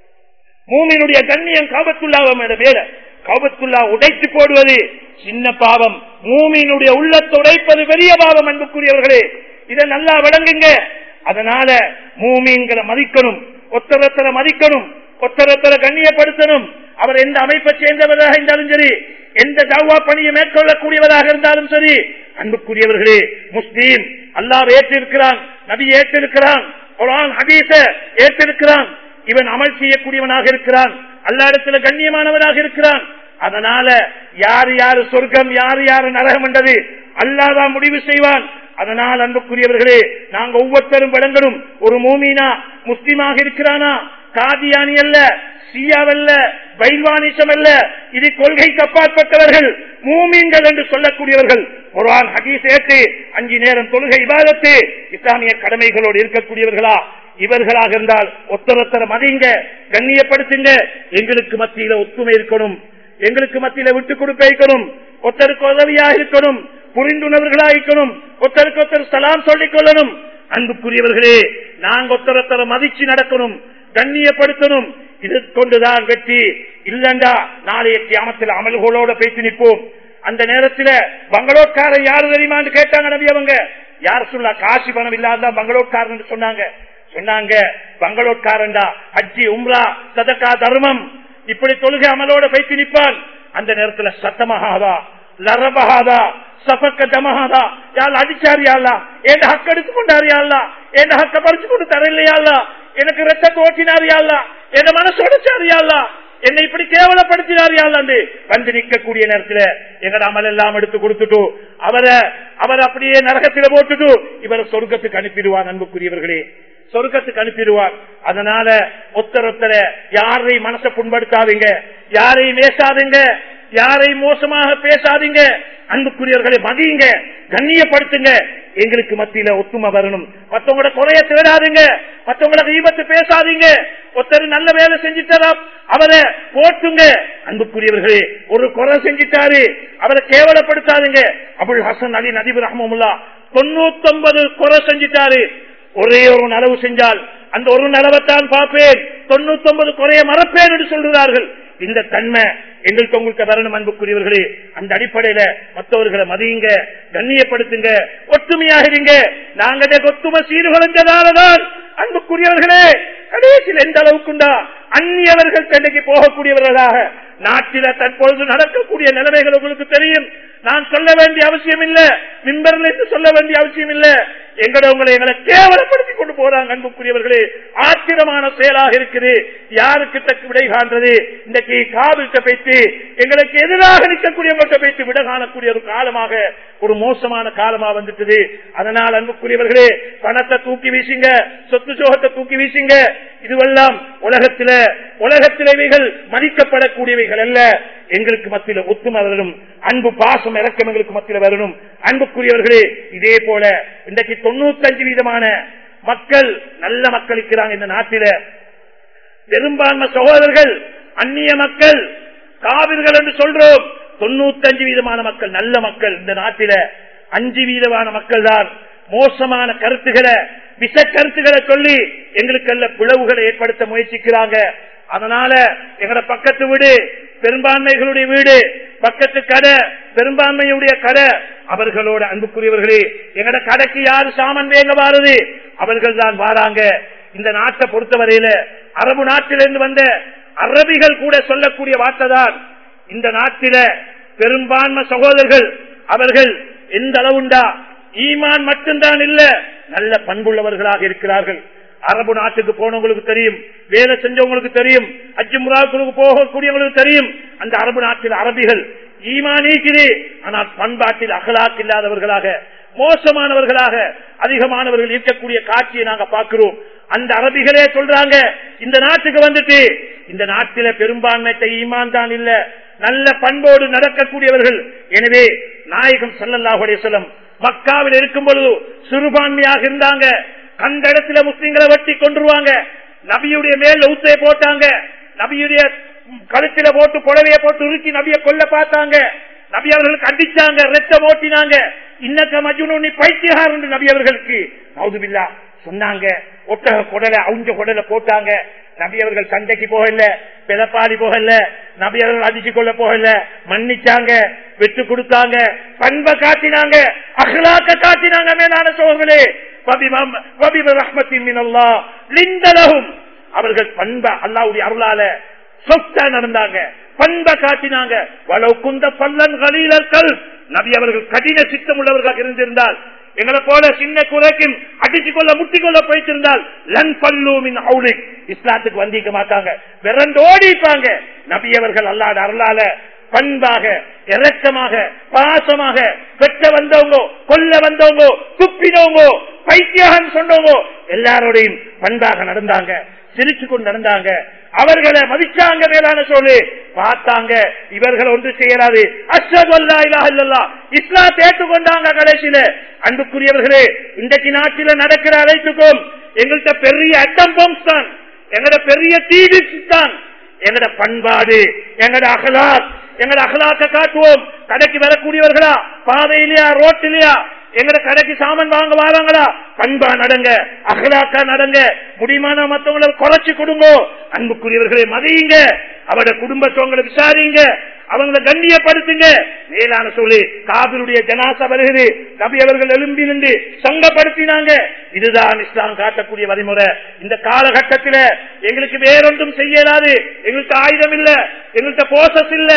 S2: மூமினுடைய கண்ணியம் காபத்துல்லாவை மேல. காபத்துல்லா உடைத்து போடுவது சின்ன பாவம், மூமினுடைய உள்ளத்தை உடைப்பது பெரிய பாவம். அன்புக்குரியவர்களே, இதை நல்லா விளங்குங்க. அதனால மூமீன்களை மதிக்கணும், ஒத்தரத்தரை மதிக்கணும், ஒத்தரத்தரை கண்ணியப்படுத்தணும். அவர் எந்த அமைப்பை சேர்ந்தவராக இருந்தாலும் சரி, எந்த தாவா பணியை மேற்கொள்ளக்கூடியவராக இருந்தாலும் சரி. அன்புக்குரியவர்களே, முஸ்லீம் அல்லாஹ் ஏற்றிருக்கிறான், நபி ஏற்றிருக்கிறான், குர்ஆன் ஹதீஸ ஏற்றிருக்கிறான். இவன் அமல் செய்யக்கூடியவனாக இருக்கிறான், அல்லாஹ்விடத்துல கண்ணியமானவனாக இருக்கிறான். அதனால யாரு யாரு சொர்க்கம் யாரு யாரு நரகம் என்றது அல்லாஹ் தான் முடிவு செய்வான். அதனால் அன்புக்குரியவர்களே, நாங்க ஒவ்வொருத்தரும் விளங்கணும், ஒரு மூமினா முஸ்லிமாக இருக்கிறானா, காதியானி அல்ல, சியாவல்ல, பைல்வானிசம் அல்ல, இது கொள்கைக்கு அப்பாற்பட்டவர்கள் மூமீன்கள் என்று சொல்லக்கூடியவர்கள். குர்ஆன் ஹதீஸ் ஏற்று 5 நேரம் தொழுகை இபாதத்து இஸ்லாமிய கடமைகளோடு இருக்கக்கூடியவர்களா இவர்களாக இருந்தால் ஒத்தரொத்தர மதிங்க, கண்ணியப்படுத்துங்க. எங்களுக்கு மத்தியில ஒத்துமை இருக்கணும், எங்களுக்கு மத்தியில விட்டுக் கொடுப்ப இருக்கணும், ஒருத்தருக்கு உதவியாக இருக்கணும், புரிந்துணர்வுகளாக இருக்கணும், ஒருத்தருக்கு ஒருத்தர் சலாம் சொல்லிக் கொள்ளணும். அன்புக்குரியவர்களே, நாங்க ஒருத்தரொத்தர மதிச்சு நடக்கணும், கண்ணியப்படுத்தணும். இது கொண்டுதான் வெற்றி. இல்லண்டா நாளைய கியாமத்தில் அமல்களோட பேசி நிற்போம். அந்த நேரத்தில் பங்களோட்காரன் யாரு தெரியுமான்னு கேட்டாங்க நபி அவங்க. யார் சொல்ல காசி பணம் இல்லாதான் பங்களோட்காரன் சொன்னாங்க. பங்களோட்காரன்டா ஹஜ்ஜி உம்ரா சதகா தர்மம் இப்படி தொழுகை அமலோட பேசி நிற்பான். அந்த நேரத்தில் சத்தமாகாதா லரபஹாதா சபக்க ஜமஹாதா, யாழ் அடிச்சாரியாளா, என் ஹக்க எடுத்து கொண்டாரியாளா, என் ஹக்க பறிச்சு கொண்டு தரலையாளா, எனக்கு ரத்தத்தை ஓட்டினாரியாளா, என் மனசு உடைச்சாரியாளா, என்னை இப்படி கேவலப்படுத்தினாரியாளு வந்து நிற்கக்கூடிய நேரத்தில் எங்கட அமல் எல்லாம் எடுத்து கொடுத்துட்டு அவர் அப்படியே நரகத்தில போட்டுட்டு இவரை சொர்க்கத்துக்கு அனுப்பிடுவார். அன்புக்குரியவர்களே, சொர்க்கத்துக்கு அனுப்பிடுவார். அதனால ஒத்தர யாரையும் மனசை புண்படுத்தாதீங்க, யாரையும் நேசாதீங்க, யாரையும் மோசமாக பேசாதீங்க. அன்புக்குரியவர்களை மதியுங்க, கண்ணியப்படுத்துங்க. எங்களுக்கு மத்தியில ஒத்துமை வரணும். மற்றவங்களோட குறைய தேடாதீங்க, மற்றவங்கள கீபத்து பேசாதீங்க. ஒருத்தர் நல்ல வேலை செஞ்சிட்டாரா அவரை போட்டுங்க. அன்புக்குரியவர்களே, ஒரு குறை செஞ்சிட்டாரு அவரை கேவலப்படுத்தாதீங்க. அபுல் ஹசன் அலி நதீப் ரஹ்மத்துல்லாஹ் 99 குறை செஞ்சிட்டாரு. ஒரே ஒரு நலவு செஞ்சால் அந்த ஒரு நலவைத்தான் பார்ப்பேன், 99 குறைய மறப்பேன் என்று சொல்கிறார்கள். இந்த தன்மை எங்களுக்கு உங்களுக்கு வரணும். அன்புக்குரியவர்களே, அந்த அடிப்படையில மற்றவர்களை மதியுங்க, கண்ணியப்படுத்துங்க, ஒற்றுமையாகிறீங்க. நாங்களே ஒத்துமை சீர்குலைஞ்சதாலதான் அன்புக்குரியவர்களே கடைசியில் எந்த அளவுக்குண்டா அந்நியவர்கள் தன்னைக்கு போகக்கூடியவர்களாக நாட்டில தற்பொழுது நடக்கக்கூடிய நிலைமைகள் உங்களுக்கு தெரியும். நான் சொல்ல வேண்டிய அவசியம் இல்ல, மிம்பர்ல இருந்து சொல்ல வேண்டிய அவசியம் இல்ல. எங்களை கேவலப்படுத்திக் கொண்டு போறாங்க. அன்புக்குரியவர்களே, ஆச்சரியமான செயலாக இருக்குது. யாருக்கிட்ட விடை காண்றது? இன்றைக்கு காவிட்ட பேச்சு எங்களுக்கு எதிராக நிற்கக்கூடியவங்கள்ட்ட பேச்சு விட காணக்கூடிய ஒரு காலமாக, ஒரு மோசமான காலமாக வந்துட்டது. அதனால் அன்புக்குரியவர்களே, பணத்தை தூக்கி வீசுங்க, சொத்து சோகத்தை தூக்கி வீசுங்க. இதுவெல்லாம் உலகத்திலேவைகள் மதிக்கப்படக்கூடியவைகள் அல்ல. எங்களுக்கு மத்தியில் ஒத்துமை வரணும், அன்பு பாசம் இறக்கம் எங்களுக்கு மத்தியில் வரணும். அன்புக்குரியவர்களே, இதே போல இன்றைக்கு 95% மக்கள் நல்ல மக்கள் இருக்கிறாங்க இந்த நாட்டில. பெரும்பான்மை சகோதரர்கள் அந்நிய மக்கள், காவிர்கள் என்று சொல்றோம். 95% மக்கள் நல்ல மக்கள் இந்த நாட்டில. 5% மக்கள் தான் மோசமான கருத்துக்களை, விஷ கருத்துக்களை சொல்லி எங்களுக்கு பிளவுகளை ஏற்படுத்த முயற்சிக்கிறாங்க. அதனால எங்கட பக்கத்து வீடு பெரும்பான்மைகளுடைய வீடு, பக்கத்து கடை பெரும்பான்மையுடைய கடை, அவர்களோட அன்புக்குரியவர்களே, எங்கட கடைக்கு யாரு சாமான் வேங்க வாருது? அவர்கள் தான் வாராங்க. இந்த நாட்டை பொறுத்தவரையில அரபு நாட்டிலிருந்து வந்த அரபிகள் கூட சொல்லக்கூடிய வார்த்தை தான், இந்த நாட்டில பெரும்பான்மை சகோதரர்கள் அவர்கள் எந்த அளவுண்டா ஈமான் மட்டும்தான் இல்ல, நல்ல பண்புள்ளவர்களாக இருக்கிறார்கள். அரபு நாட்டுக்கு போனவங்களுக்கு தெரியும், வேலை செஞ்சவங்களுக்கு தெரியும், ஹஜ் உம்ராவுக்கு போகக்கூடியவங்களுக்கு தெரியும். அந்த அரபு நாட்டில் அரபிகள் ஈமான் நீக்கிறே, ஆனால் பண்பாட்டில் அகலாக் இல்லாதவர்களாக, மோசமானவர்களாக அதிகமானவர்கள் இருக்கக்கூடிய காட்சியை நாங்க பார்க்கிறோம். அந்த அரபிகளே சொல்றாங்க, இந்த நாட்டுக்கு வந்துட்டு இந்த நாட்டில பெரும்பான்மையை ஈமான் தான் இல்ல, நல்ல பண்போடு நடக்கக்கூடியவர்கள். எனவே நாயகம் ஸல்லல்லாஹு அலைஹி வஸல்லம் மக்காவில் இருக்கும் பொழுது சிறுபான்மையாக இருந்தாங்க. அந்த இடத்துல முஸ்லிம்களை வெட்டி கொண்டுருவாங்க. நபியுடைய மேல் ஊத்தையை போட்டாங்க, நபியுடைய கழுத்தில போட்டு புடவையை போட்டு உருக்கி நபியை கொல்ல பார்த்தாங்க. நபி அவர்களுக்கு அடிச்சாங்க, ரத்தம் ஓட்டினாங்க. இன்னக்க மஜ்னூன், நீ பைத்தியக்காரன் என்று நபி அவர்களுக்கு நவுதுபில்லா சொன்னாங்க. ஒட்டக குடலை அவுஞ்ச குடலை போட்டாங்க. நபி அவர்கள் சண்டைக்கு போகல, பிளப்பாடி போகல, நபி அவர்கள் அடிச்சு கொள்ள போகல, மன்னிச்சாங்க, விட்டு கொடுத்தாங்க, பண்பை காட்டினாங்க, அஹ்லாக்க காட்டினாங்க. மேலான சோழர்களே, அவர்கள் பண்பை அல்லாஹ்வுடைய அருளால சொத்தா நடந்தாங்க, பண்பை காட்டினாங்க. வலவு குந்த பல்லன் கலீலர்கள், நபி அவர்கள் கடின சித்தம் உள்ளவர்களாக இருந்திருந்தால், எங்களை போல சின்ன குறைக்கும் அடிச்சு கொள்ள முட்டிக்கொள்ள போயிட்டிருந்தால் லன் பல்லூமின் அவுலிக், இஸ்லாத்துக்கு வந்திக்க மாட்டாங்க, விரண்டோடிப்பாங்க. நபி அவர்கள் அல்லாஹ் அருளால பண்பாக, இரக்கமாக, பாசமாக, பெற்ற வந்தவங்க, கொல்ல வந்தவங்க, துப்பினவங்க, பைத்தியம் சொன்னவங்க எல்லாரோடையும் பண்பாக நடந்தாங்க, சிரிச்சு கொண்டு நடந்தாங்க, அவர்களை மதிச்சாங்க. மேலான சொல்லு பார்த்தாங்க, இவர்கள் ஒன்று செய்யறாது, அஷ்ஹது அல்லா இலாஹ இல்லல்லாஹ், இஸ்லாத்தை ஏற்றுக்கொண்டாங்க. கடைசியில அன்புக்குரியவர்களே, இன்றைக்கு நாட்டில நடக்கிற அனைத்துக்கும் எங்கள்கிட்ட பெரிய அட்டம் பம்ப்ஸ் தான், எங்கட பெரிய தீவிர தான். எங்கட பண்பாடு, எங்கட அகலாக், எங்கட அகலாக்க காட்டுவோம். கடைக்கு வரக்கூடியவர்களா, பாதையிலையா, ரோட்டிலையா, எங்கட கடைக்கு சாமான் வாங்க வாராங்களா, பண்பா நடங்க, அகலாக்கா நடங்க. முடியுமான மற்றவங்களை குறைச்சு கொடுங்க. அன்புக்குரியவர்களை மதியுங்க, அவருடைய குடும்பத்தவங்களை விசாரிங்க, அவங்களை கண்ணியப்படுத்துங்க. மேலான சொல்லி காபிருடைய ஜனாசா வருகிறது, நபி அவர்கள் எழும்பி நின்று சங்கப்படுத்தினாங்க. இதுதான் இஸ்லாம் காட்டக்கூடிய வழிமுறை. இந்த காலகட்டத்தில் எங்களுக்கு வேறொன்றும் செய்யலாது, எங்களுக்கு ஆயுதம் இல்ல, எங்கள்கிட்ட போசஸ் இல்ல,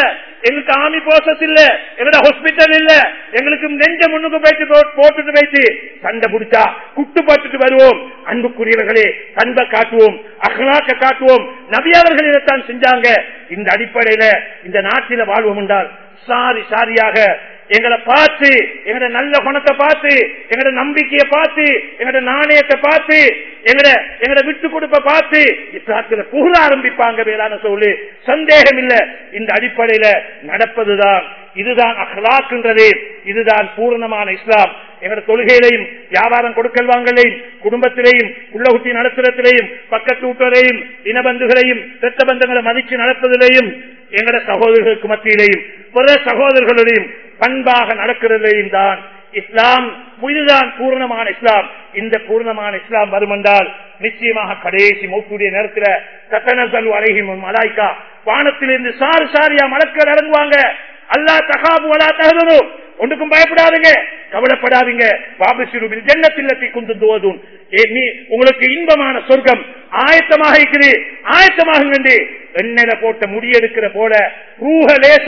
S2: எங்களுக்கு ஆர்மி போர்சஸ் இல்ல, எங்களோட ஹாஸ்பிட்டல் இல்ல, எங்களுக்கு நெஞ்ச முன்னுக்கு போயிட்டு போட்டுட்டு போயிட்டு சண்டை பிடிச்சா குட்டு பார்த்துட்டு வருவோம். அன்புக்குரியவர்களே, பண்பை காட்டுவோம், அஹ்லாக்க காட்டுவோம். நபி அவர்கள் இதைத்தான் செஞ்சாங்க. இந்த அடிப்படையில இந்த நாட்டில வாழ்வோம் என்றால் சாரியாக எங்களை பார்த்து, எங்கட நல்ல குணத்தை பார்த்து, எங்கட நம்பிக்கையை பார்த்து, எங்கட நாணயத்தை பார்த்து, எங்கட விட்டு கொடுப்ப பார்த்து இஸ்லாத்துல புகழ ஆரம்பிப்பாங்க. வேளாண் சொல்லு சந்தேகம் இல்ல. இந்த அடிப்படையில நடப்பதுதான் இதுதான் அஹ்லாக்ன்றது. இதுதான் பூரணமான இஸ்லாம். எங்கட தொழுகையிலையும், வியாபாரம் கொடுக்கல் வாங்கலையும், குடும்பத்திலையும், உள்ளகுட்டி நடத்துறத்திலையும், பக்கத்து வீட்டரையும், இனபந்துகளையும், இரத்த பந்தங்களை மதிச்சு நடப்பதிலையும், எங்கட சகோதரர்களுக்கு மத்தியிலையும், பிற சகோதரர்களையும் பண்பாக நடக்கிறதையும் தான் இஸ்லாம். இதுதான் பூர்ணமான இஸ்லாம். இந்த பூர்ணமான இஸ்லாம் வருமென்றால் நிச்சயமாக கடைசி மௌத்துடைய நேரத்தில் தத்தனசல் அலைஹிம் மலாய்க்கா வானத்திலிருந்து சாரியா மலக்கள் இறங்குவாங்க. அல்லா தகாபு வலா தஹ்சனு, ஒன்றுக்கும் பயப்படாதீங்க, கவலைப்படாதீங்க. பாபிஷிருபில் ஜன்னத்தில்லத்தி குந்து துவதுன், உங்களுக்கு இன்பமான சொர்க்கம் ஆயத்தமாக இருக்குது, ஆயத்தமாக எண்ணெயில போட்ட முடியெடுக்கிற போல ரூஹ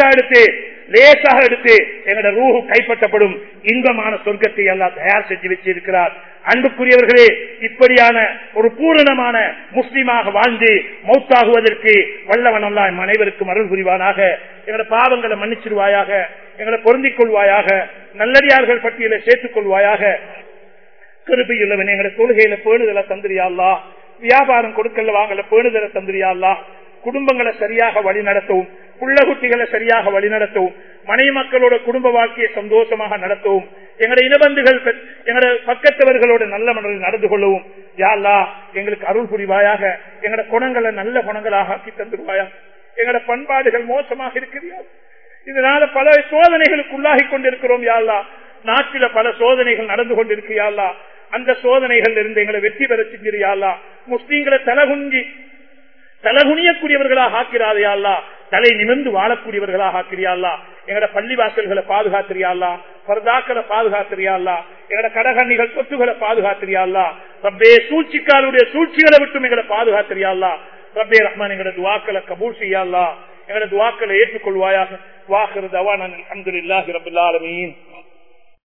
S2: லேசாக எடுத்து எங்களோட ரூஹு கைப்பற்றப்படும் இன்பமான சொர்க்கத்தை எல்லாம் தயார் செஞ்சு வச்சிருக்கிறார். அன்புக்குரியவர்களே, இப்படியான ஒரு பூரணமான முஸ்லிமாக வாழ்ந்து மௌத்தாகுவதற்கு வல்லவன் அல்லாஹ் அனைவருக்கும் அருள் புரிவானாக. எங்களோட பாவங்களை மன்னிச்சிருவாயாக, எங்களை பொருந்திக் கொள்வாயாக, நல்லடியார்கள் பட்டியலை சேர்த்துக் கொள்வாயாக. கிருபையுள்ளவன் எங்களோட தொழுகையில பேணுதலை தந்திரியா அல்லாஹ், வியாபாரம் கொடுக்கல வாங்கல பேணுதலை தந்திரியா அல்லாஹ், குடும்பங்களை சரியாக வழி நடத்தவும், புள்ளகுட்டிகளை சரியாக வழி நடத்தவும், மனைவி மக்களோட குடும்ப வாழ்க்கையை சந்தோஷமாக நடத்தவும், எங்களோட இனபந்துகள் எங்களோட பக்கத்தவர்களோட நல்ல மனதில் நடந்து கொள்ளவும் யா அல்லாஹ் எங்களுக்கு அருள் புரிவாயாக. எங்களோட குணங்களை நல்ல குணங்களாக ஆக்கி தந்துருவாயா. எங்களோட பண்பாடுகள் மோசமாக இருக்கிறியா, இதனால பல சோதனைகளுக்கு உள்ளாகி கொண்டிருக்கிறோம் யா அல்லாஹ். நாட்டில பல சோதனைகள் நடந்து கொண்டிருக்கியா அல்லாஹ், அந்த சோதனைகள் இருந்து எங்களை வெற்றி பெற செஞ்சிருயா அல்லாஹ். முஸ்லீம்களை தலகுனியக்கூடியவர்களாக ஆக்கிறாதையா அல்லாஹ், தலை நிமிர்ந்து வாழக்கூடியவர்களாக ஆக்கிறியா அல்லாஹ். எங்கட பள்ளி வாசல்களை பாதுகாத்திரியா அல்லாஹ், பர்தாக்களை பாதுகாத்திரியா அல்லாஹ், எங்கட கடகண்ணிகள் சொத்துக்களை பாதுகாத்திரியா அல்லாஹ். ரப்பே சூழ்ச்சிக்காருடைய சூழ்ச்சிகளை விட்டும் எங்களை பாதுகாத்திரியா அல்லாஹ். ரப்பே ரஹ்மான் எங்கட துஆக்களை கபூல் செய்யா அல்லாஹ், எங்கட துஆக்களை ஏற்றுக்கொள்வாயாக. வாஹிரு தவானா அல்ஹம்துலில்லாஹி ரப்பில் ஆலமீன்.